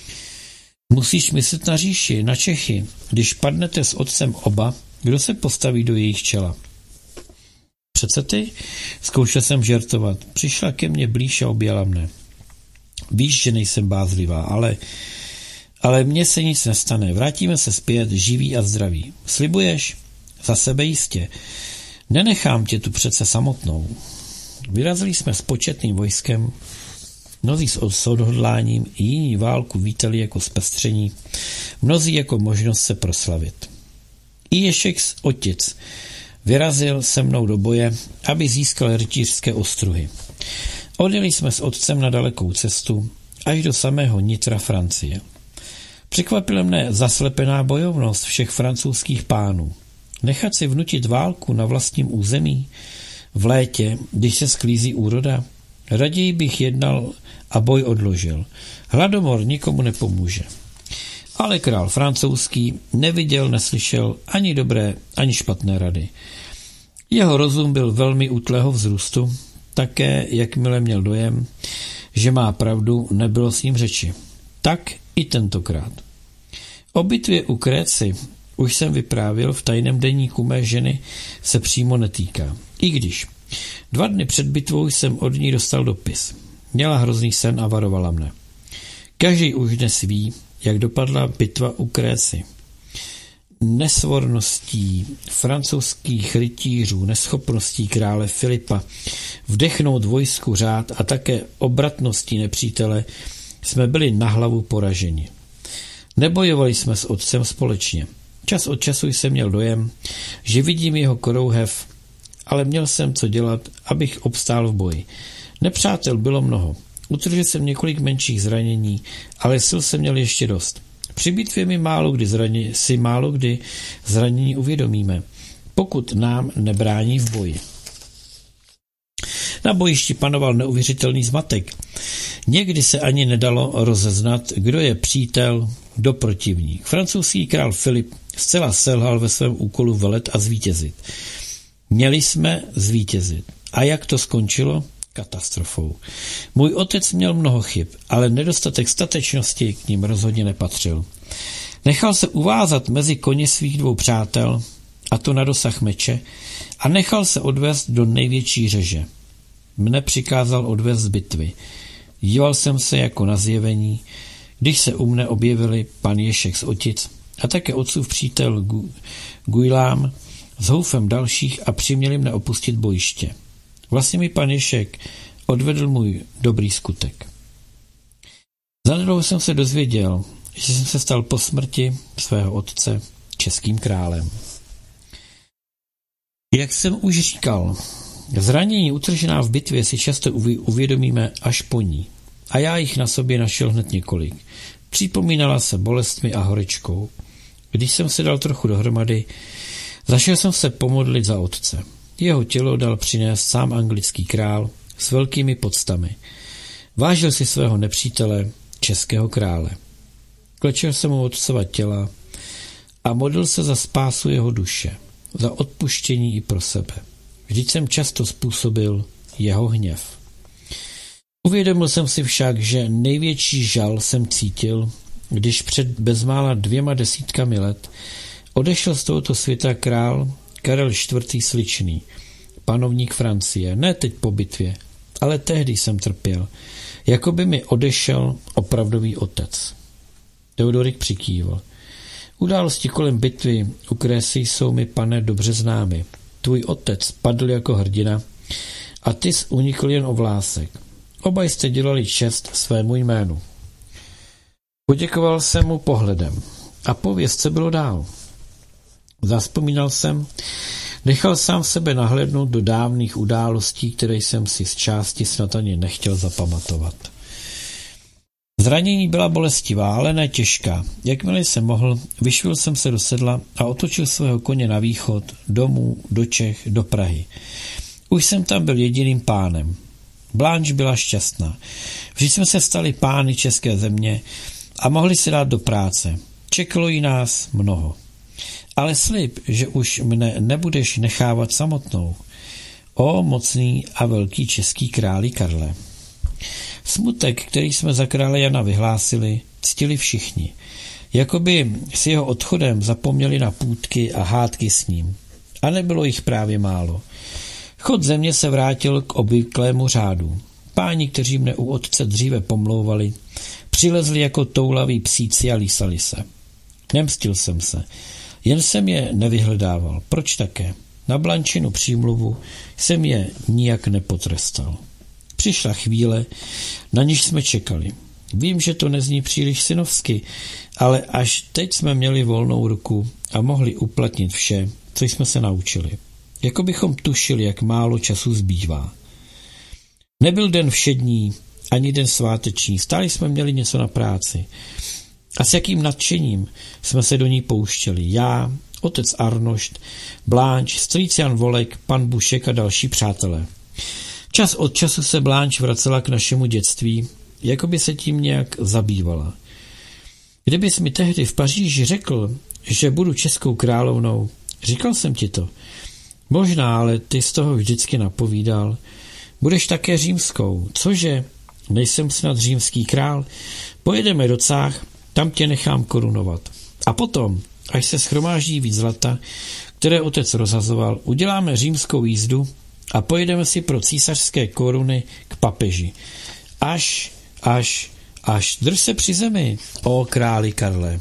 Musíš myslet na říši, na Čechy. Když padnete s otcem oba, kdo se postaví do jejich čela? Přece ty? Zkoušel jsem žertovat. Přišla ke mně blíž a objala mne. Víš, že nejsem bázlivá, ale mně se nic nestane. Vrátíme se zpět, živí a zdraví. Slibuješ? Za sebe jistě. Nenechám tě tu přece samotnou. Vyrazili jsme s početným vojskem, mnozí s odhodláním, jiní válku vítali jako zpestření, mnozí jako možnost se proslavit. I Ježek otec vyrazil se mnou do boje, aby získal rytířské ostruhy. Odjeli jsme s otcem na dalekou cestu až do samého nitra Francie. Překvapila mne zaslepená bojovnost všech francouzských pánů. Nechat si vnutit válku na vlastním území v létě, když se sklízí úroda? Raději bych jednal a boj odložil. Hladomor nikomu nepomůže. Ale král francouzský neviděl, neslyšel ani dobré, ani špatné rady. Jeho rozum byl velmi útlého vzrůstu, také, jakmile měl dojem, že má pravdu, nebylo s ním řeči. Tak i tentokrát. O bitvě u Crécy už jsem vyprávěl v tajném deníku mé ženy, se přímo netýká. I když 2 dny před bitvou jsem od ní dostal dopis. Měla hrozný sen a varovala mne. Každý už dnes ví, jak dopadla bitva u Crécy. Nesvorností francouzských rytířů, neschopností krále Filipa vdechnout vojsku řád a také obratností nepřítele jsme byli na hlavu poraženi. Nebojovali jsme s otcem společně. Čas od času jsem měl dojem, že vidím jeho korouhev, ale měl jsem co dělat, abych obstál v boji. Nepřátel bylo mnoho. Utržil jsem několik menších zranění, ale sil jsem měl ještě dost. Při bitvě si málo kdy zranění uvědomíme, pokud nám nebrání v boji. Na bojišti panoval neuvěřitelný zmatek. Někdy se ani nedalo rozeznat, kdo je přítel, kdo protivník. Francouzský král Filip zcela selhal ve svém úkolu velet a zvítězit. Měli jsme zvítězit. A jak to skončilo? Katastrofou. Můj otec měl mnoho chyb, ale nedostatek statečnosti k ním rozhodně nepatřil. Nechal se uvázat mezi koně svých 2 přátel, a to na dosah meče, a nechal se odvést do největší řeže. Mne přikázal odvést z bitvy. Díval jsem se jako na zjevení, když se u mne objevili pan Ježek z Otic a také otcův přítel Guillaume s houfem dalších a přiměli mne opustit bojiště. Vlastně mi pan Ježek odvedl můj dobrý skutek. Zanedlouho jsem se dozvěděl, že jsem se stal po smrti svého otce českým králem. Jak jsem už říkal, zranění utržená v bitvě si často uvědomíme až po ní. A já jich na sobě našel hned několik. Připomínala se bolestmi a horečkou. Když jsem se dal trochu dohromady, zašel jsem se pomodlit za otce. Jeho tělo dal přinést sám anglický král s velkými poctami. Vážil si svého nepřítele, českého krále. Klečel jsem mu otcova těla a modlil se za spásu jeho duše, za odpuštění i pro sebe. Vždyť jsem často způsobil jeho hněv. Uvědomil jsem si však, že největší žal jsem cítil, když před bezmála 20 let odešel z tohoto světa král Karel IV. Sličný, panovník Francie, ne teď po bitvě, ale tehdy jsem trpěl, jako by mi odešel opravdový otec. Teodorik přikývl. Události kolem bitvy u Kresy jsou mi, pane, dobře známy. Tvůj otec padl jako hrdina a ty jsi unikl jen o vlásek. Oba jste dělali čest svému jménu. Poděkoval jsem mu pohledem a pověz, co bylo dál. Zavzpomínal jsem, nechal sám sebe nahlédnout do dávných událostí, které jsem si z části snad ani nechtěl zapamatovat. Zranění byla bolestivá, ale ne těžká. Jakmile jsem mohl, vyšvil jsem se do sedla a otočil svého koně na východ, domů, do Čech, do Prahy. Už jsem tam byl jediným pánem. Blanche byla šťastná. Vždy jsme se stali pány české země a mohli se dát do práce. Čekalo jí nás mnoho. Ale slib, že už mne nebudeš nechávat samotnou. O mocný a velký český králi Karle. Smutek, který jsme za krále Jana vyhlásili, ctili všichni. Jakoby s jeho odchodem zapomněli na půtky a hádky s ním. A nebylo jich právě málo. Chod země se vrátil k obvyklému řádu. Páni, kteří mne u otce dříve pomlouvali, přilezli jako toulaví psíci a lísali se. Nemstil jsem se. Jen jsem je nevyhledával. Proč také? Na Blančinu přímluvu jsem je nijak nepotrestal. Přišla chvíle, na níž jsme čekali. Vím, že to nezní příliš synovsky, ale až teď jsme měli volnou ruku a mohli uplatnit vše, co jsme se naučili. Jako bychom tušili, jak málo času zbývá. Nebyl den všední, ani den sváteční, stále jsme měli něco na práci. A s jakým nadšením jsme se do ní pouštěli. Já, otec Arnošt, Blanche, strýc Jan Volek, pan Bušek a další přátelé. Čas od času se Blanche vracela k našemu dětství, jako by se tím nějak zabývala. Kdybys mi tehdy v Paříži řekl, že budu českou královnou, říkal jsem ti to. Možná, ale ty z toho vždycky napovídal. Budeš také římskou. Cože? Nejsem snad římský král? Pojedeme do Cách, tam tě nechám korunovat. A potom, až se shromáždí víc zlata, které otec rozhazoval, uděláme římskou jízdu a pojedeme si pro císařské koruny k papeži. Až, drž se při zemi, o králi Karle.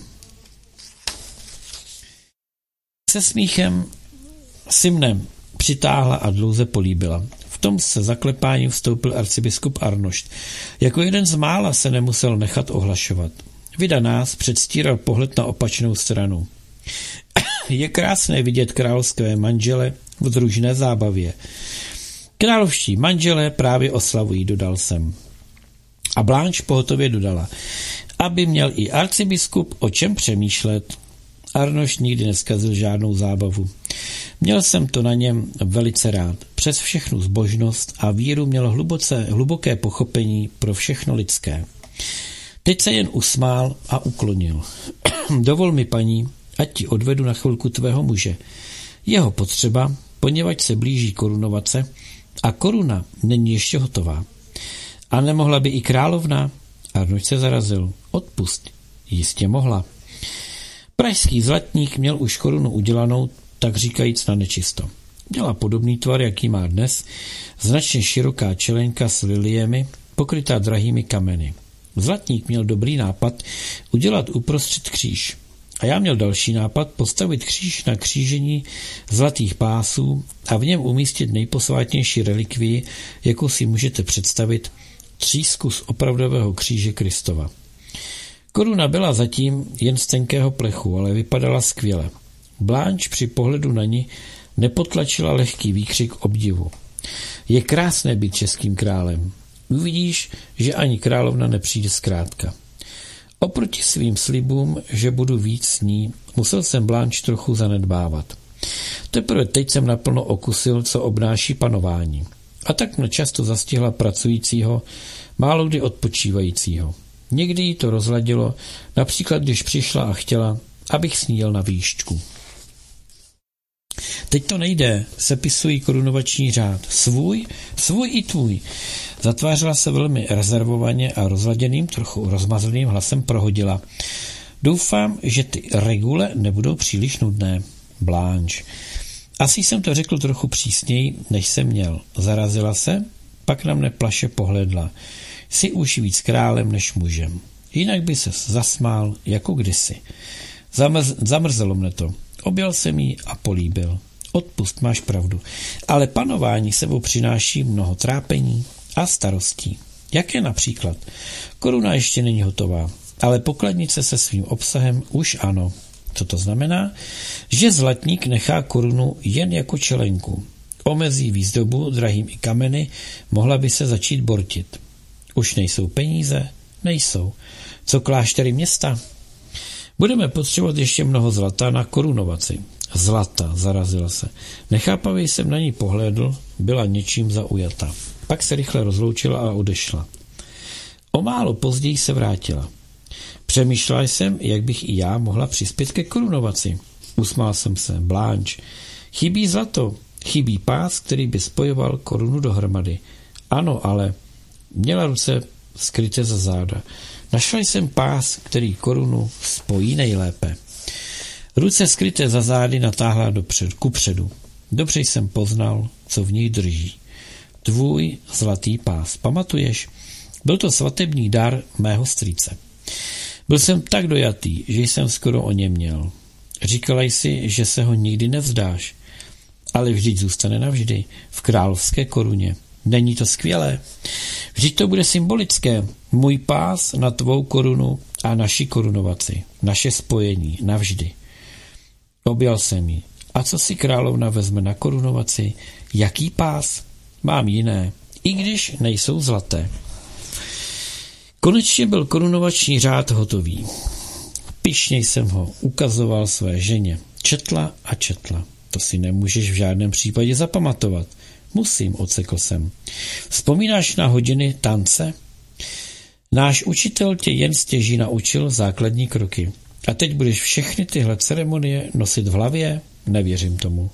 Se smíchem si mne přitáhla a dlouze políbila. V tom se zaklepáním vstoupil arcibiskup Arnošt. Jako jeden z mála se nemusel nechat ohlašovat. Vida nás předstíral pohled na opačnou stranu. Je krásné vidět královské manžele v družné zábavě. Královští manželé právě oslavují, dodal jsem. A Blanche pohotově dodala, aby měl i arcibiskup o čem přemýšlet. Arnošt nikdy neskazil žádnou zábavu. Měl jsem to na něm velice rád. Přes všechnu zbožnost a víru měl hluboké pochopení pro všechno lidské. Teď se jen usmál a uklonil. Dovol mi, paní, ať ti odvedu na chvilku tvého muže. Jeho potřeba, poněvadž se blíží korunovace a koruna není ještě hotová. A nemohla by i královna? Arnošt se zarazil. Odpust. Jistě mohla. Pražský zlatník měl už korunu udělanou, tak říkajíc na nečisto. Měla podobný tvar, jaký má dnes, značně široká čelenka s liliemi, pokrytá drahými kameny. Zlatník měl dobrý nápad udělat uprostřed kříž. A já měl další nápad postavit kříž na křížení zlatých pásů a v něm umístit nejposvátnější relikvii, jakou si můžete představit, třísku z opravdového kříže Kristova. Koruna byla zatím jen z tenkého plechu, ale vypadala skvěle. Blanche při pohledu na ní nepotlačila lehký výkřik obdivu. Je krásné být českým králem. Uvidíš, že ani královna nepřijde zkrátka. Oproti svým slibům, že budu víc s ní, musel jsem Blanche trochu zanedbávat. Teprve teď jsem naplno okusil, co obnáší panování. A tak mne často zastihla pracujícího, málokdy odpočívajícího. Někdy jí to rozladilo, například když přišla a chtěla, abych s ní jel na výšku. Teď to nejde, sepisují korunovační řád. Svůj i tvůj. Zatvářela se velmi rezervovaně a rozladěným, trochu rozmazleným hlasem prohodila. Doufám, že ty regule nebudou příliš nudné. Blanche. Asi jsem to řekl trochu přísněji, než jsem měl. Zarazila se, pak na mne plaše pohledla. Jsi už víc králem než mužem. Jinak by ses zasmál jako kdysi. Zamrzelo mne to. Objal jsem jí a políbil. Odpust, máš pravdu. Ale panování sebou přináší mnoho trápení a starostí. Jaké například? Koruna ještě není hotová, ale pokladnice se svým obsahem už ano. Co to znamená? Že zlatník nechá korunu jen jako čelenku. Omezí výzdobu drahými kameny, mohla by se začít bortit. Už nejsou peníze? Nejsou. Co kláštery města? Budeme potřebovat ještě mnoho zlata na korunovaci. Zlata, zarazila se. Nechápavě jsem na ní pohlédl, byla něčím zaujata. Pak se rychle rozloučila a odešla. O málo později se vrátila. Přemýšlela jsem, jak bych i já mohla přispět ke korunovaci. Usmál jsem se. Blanche. Chybí zlato. Chybí pás, který by spojoval korunu dohromady. Ano, ale měla ruce skryté za záda. Našla jsem pás, který korunu spojí nejlépe. Ruce skryté za zády natáhla kupředu. Dobře jsem poznal, co v nich drží. Tvůj zlatý pás. Pamatuješ? Byl to svatební dar mého strýce. Byl jsem tak dojatý, že jsem skoro o něm měl. Říkala jsi, že se ho nikdy nevzdáš. Ale vždyť zůstane navždy v královské koruně. Není to skvělé? Vždyť to bude symbolické. Můj pás na tvou korunu a naši korunovaci. Naše spojení navždy. Objal jsem ji. A co si královna vezme na korunovaci? Jaký pás? Mám jiné, i když nejsou zlaté. Konečně byl korunovační řád hotový. Pyšně jsem ho ukazoval své ženě. Četla a četla. To si nemůžeš v žádném případě zapamatovat. Musím, odsekl jsem. Vzpomínáš na hodiny tance? Náš učitel tě jen stěží naučil základní kroky. A teď budeš všechny tyhle ceremonie nosit v hlavě? Nevěřím tomu.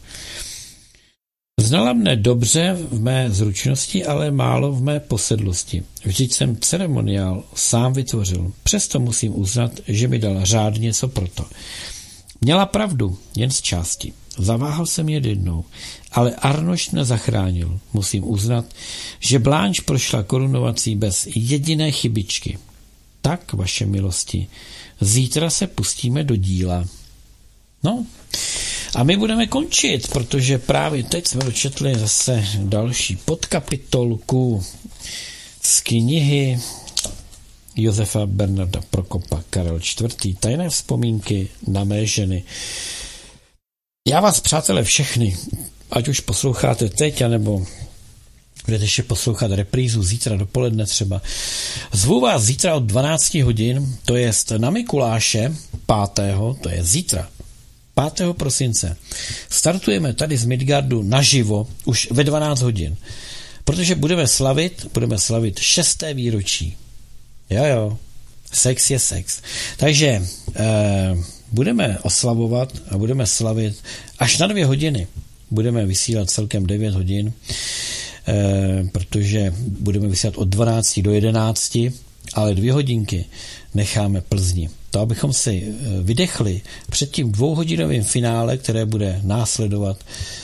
Znala mne dobře v mé zručnosti, ale málo v mé posedlosti. Vždyť jsem ceremoniál sám vytvořil. Přesto musím uznat, že mi dala řádně co proto. Měla pravdu, jen z části. Zaváhal jsem jednou, ale Arnošt mě zachránil. Musím uznat, že Blanche prošla korunovací bez jediné chybičky. Tak, vaše milosti, zítra se pustíme do díla. No, a my budeme končit, protože právě teď jsme dočetli zase další podkapitolku z knihy Josefa Bernarda Prokopa Karel IV. Tajné vzpomínky na mé ženy. Já vás, přátelé, všechny, ať už posloucháte teď, anebo budete ještě poslouchat reprízu zítra dopoledne třeba. Zvu vás zítra od 12 hodin, to jest na Mikuláše 5. to je zítra. 5. prosince. Startujeme tady z Midgardu naživo už ve 12 hodin, protože budeme slavit 6. výročí. Jo, sex je sex. Takže budeme oslavovat a budeme slavit až na 2 hodiny. Budeme vysílat celkem 9 hodin, protože budeme vysílat od 12 do 11, ale 2 hodinky necháme Plzni. To, abychom si vydechli před tím 2hodinovým finále, které bude následovat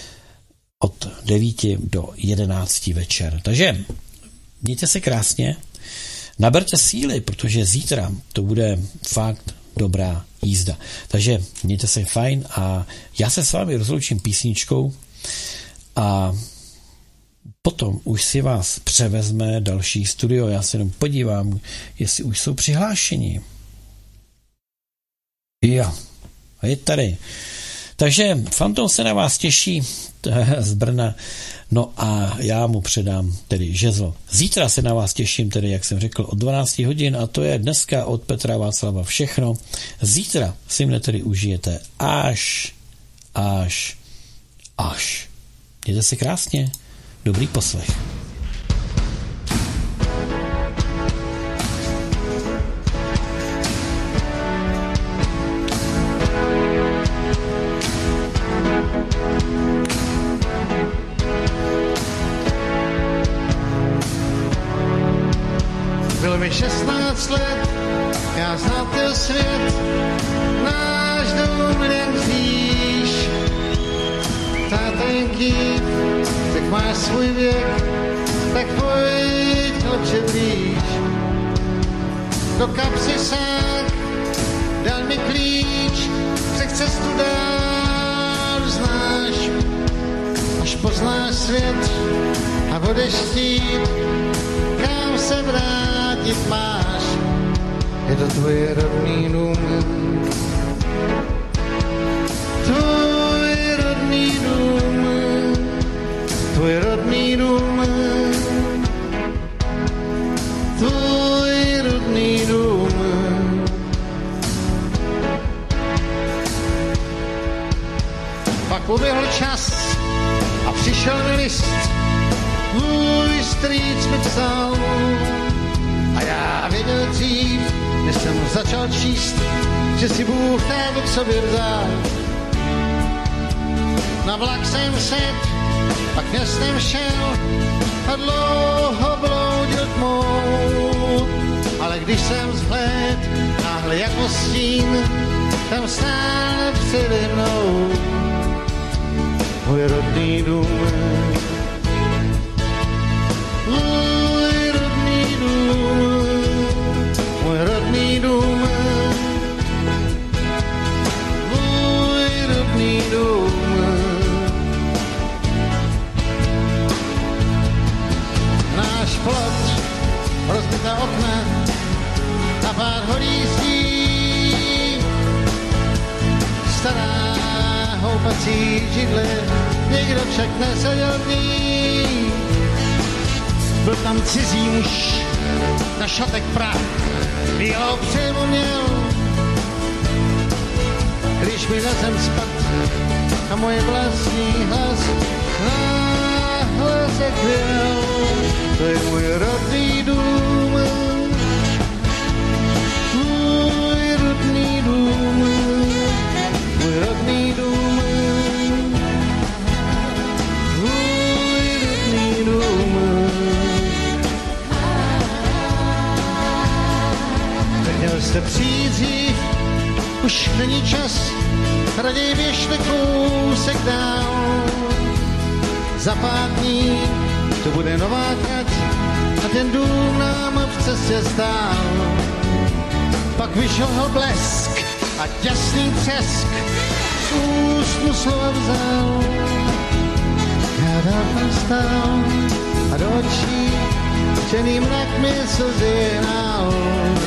od 9 do 11 večer. Takže mějte se krásně, naberte síly, protože zítra to bude fakt dobrá jízda. Takže mějte se fajn a já se s vámi rozloučím písničkou a potom už si vás převezme další studio. Já se jenom podívám, jestli už jsou přihlášení. Jo, a je tady. Takže Fantom se na vás těší z Brna, no a já mu předám tedy žezlo. Zítra se na vás těším, tedy jak jsem řekl, od 12 hodin a to je dneska od Petra Václava všechno. Zítra si mne tedy užijete až. Mějte se krásně, dobrý poslech. Bylo mi 16 let, já znal ten svět, náš dům jen víš. Tátenky, tak máš svůj věk, tak pojď, chlapče, blíž. Do kapsy sák, dal mi klíč, pryč, přech cestu dál znáš, až poznáš svět a budeš chtít, kam se vrátit máš. Je to tvůj rodný dům, tvůj rodný dům, tvůj rodný dům, tvůj rodný dům. Pak uběhl čas a přišel mi list, můj strýc mi psal. A já věděl dřív, než jsem začal číst, že si Bůh tebe k sobě vzal. Na vlak jsem sedl, pak městem šel a dlouho bloudil tmou. Ale když jsem zhléd, náhle jako stín, tam stál přede mnou můj rodný dům. Můj rodný dům, můj rodný dům, můj rodný dům. Náš plot, rozbitá okna a pár holí zdí, stará houpací židle, někdo však neseděl v ní. Byl tam cizí muž, na šatek prach, jeho přemoměl. Když mi na zem spad a moje vlastní hlas náhle se kvěl, to je můj rodný dům, můj rodný dům, můj rodný dům, můj rodný dům. Měl jste přijít dřív, už není čas, raději běžte kousek dál. Za pár dní to bude nová trať a ten dům nám v cestě stál. Pak vyšel ho blesk a děsný třesk, z úst mu slova vzal. Já dál tam stál a do očí černý mrak mi slzy hnal.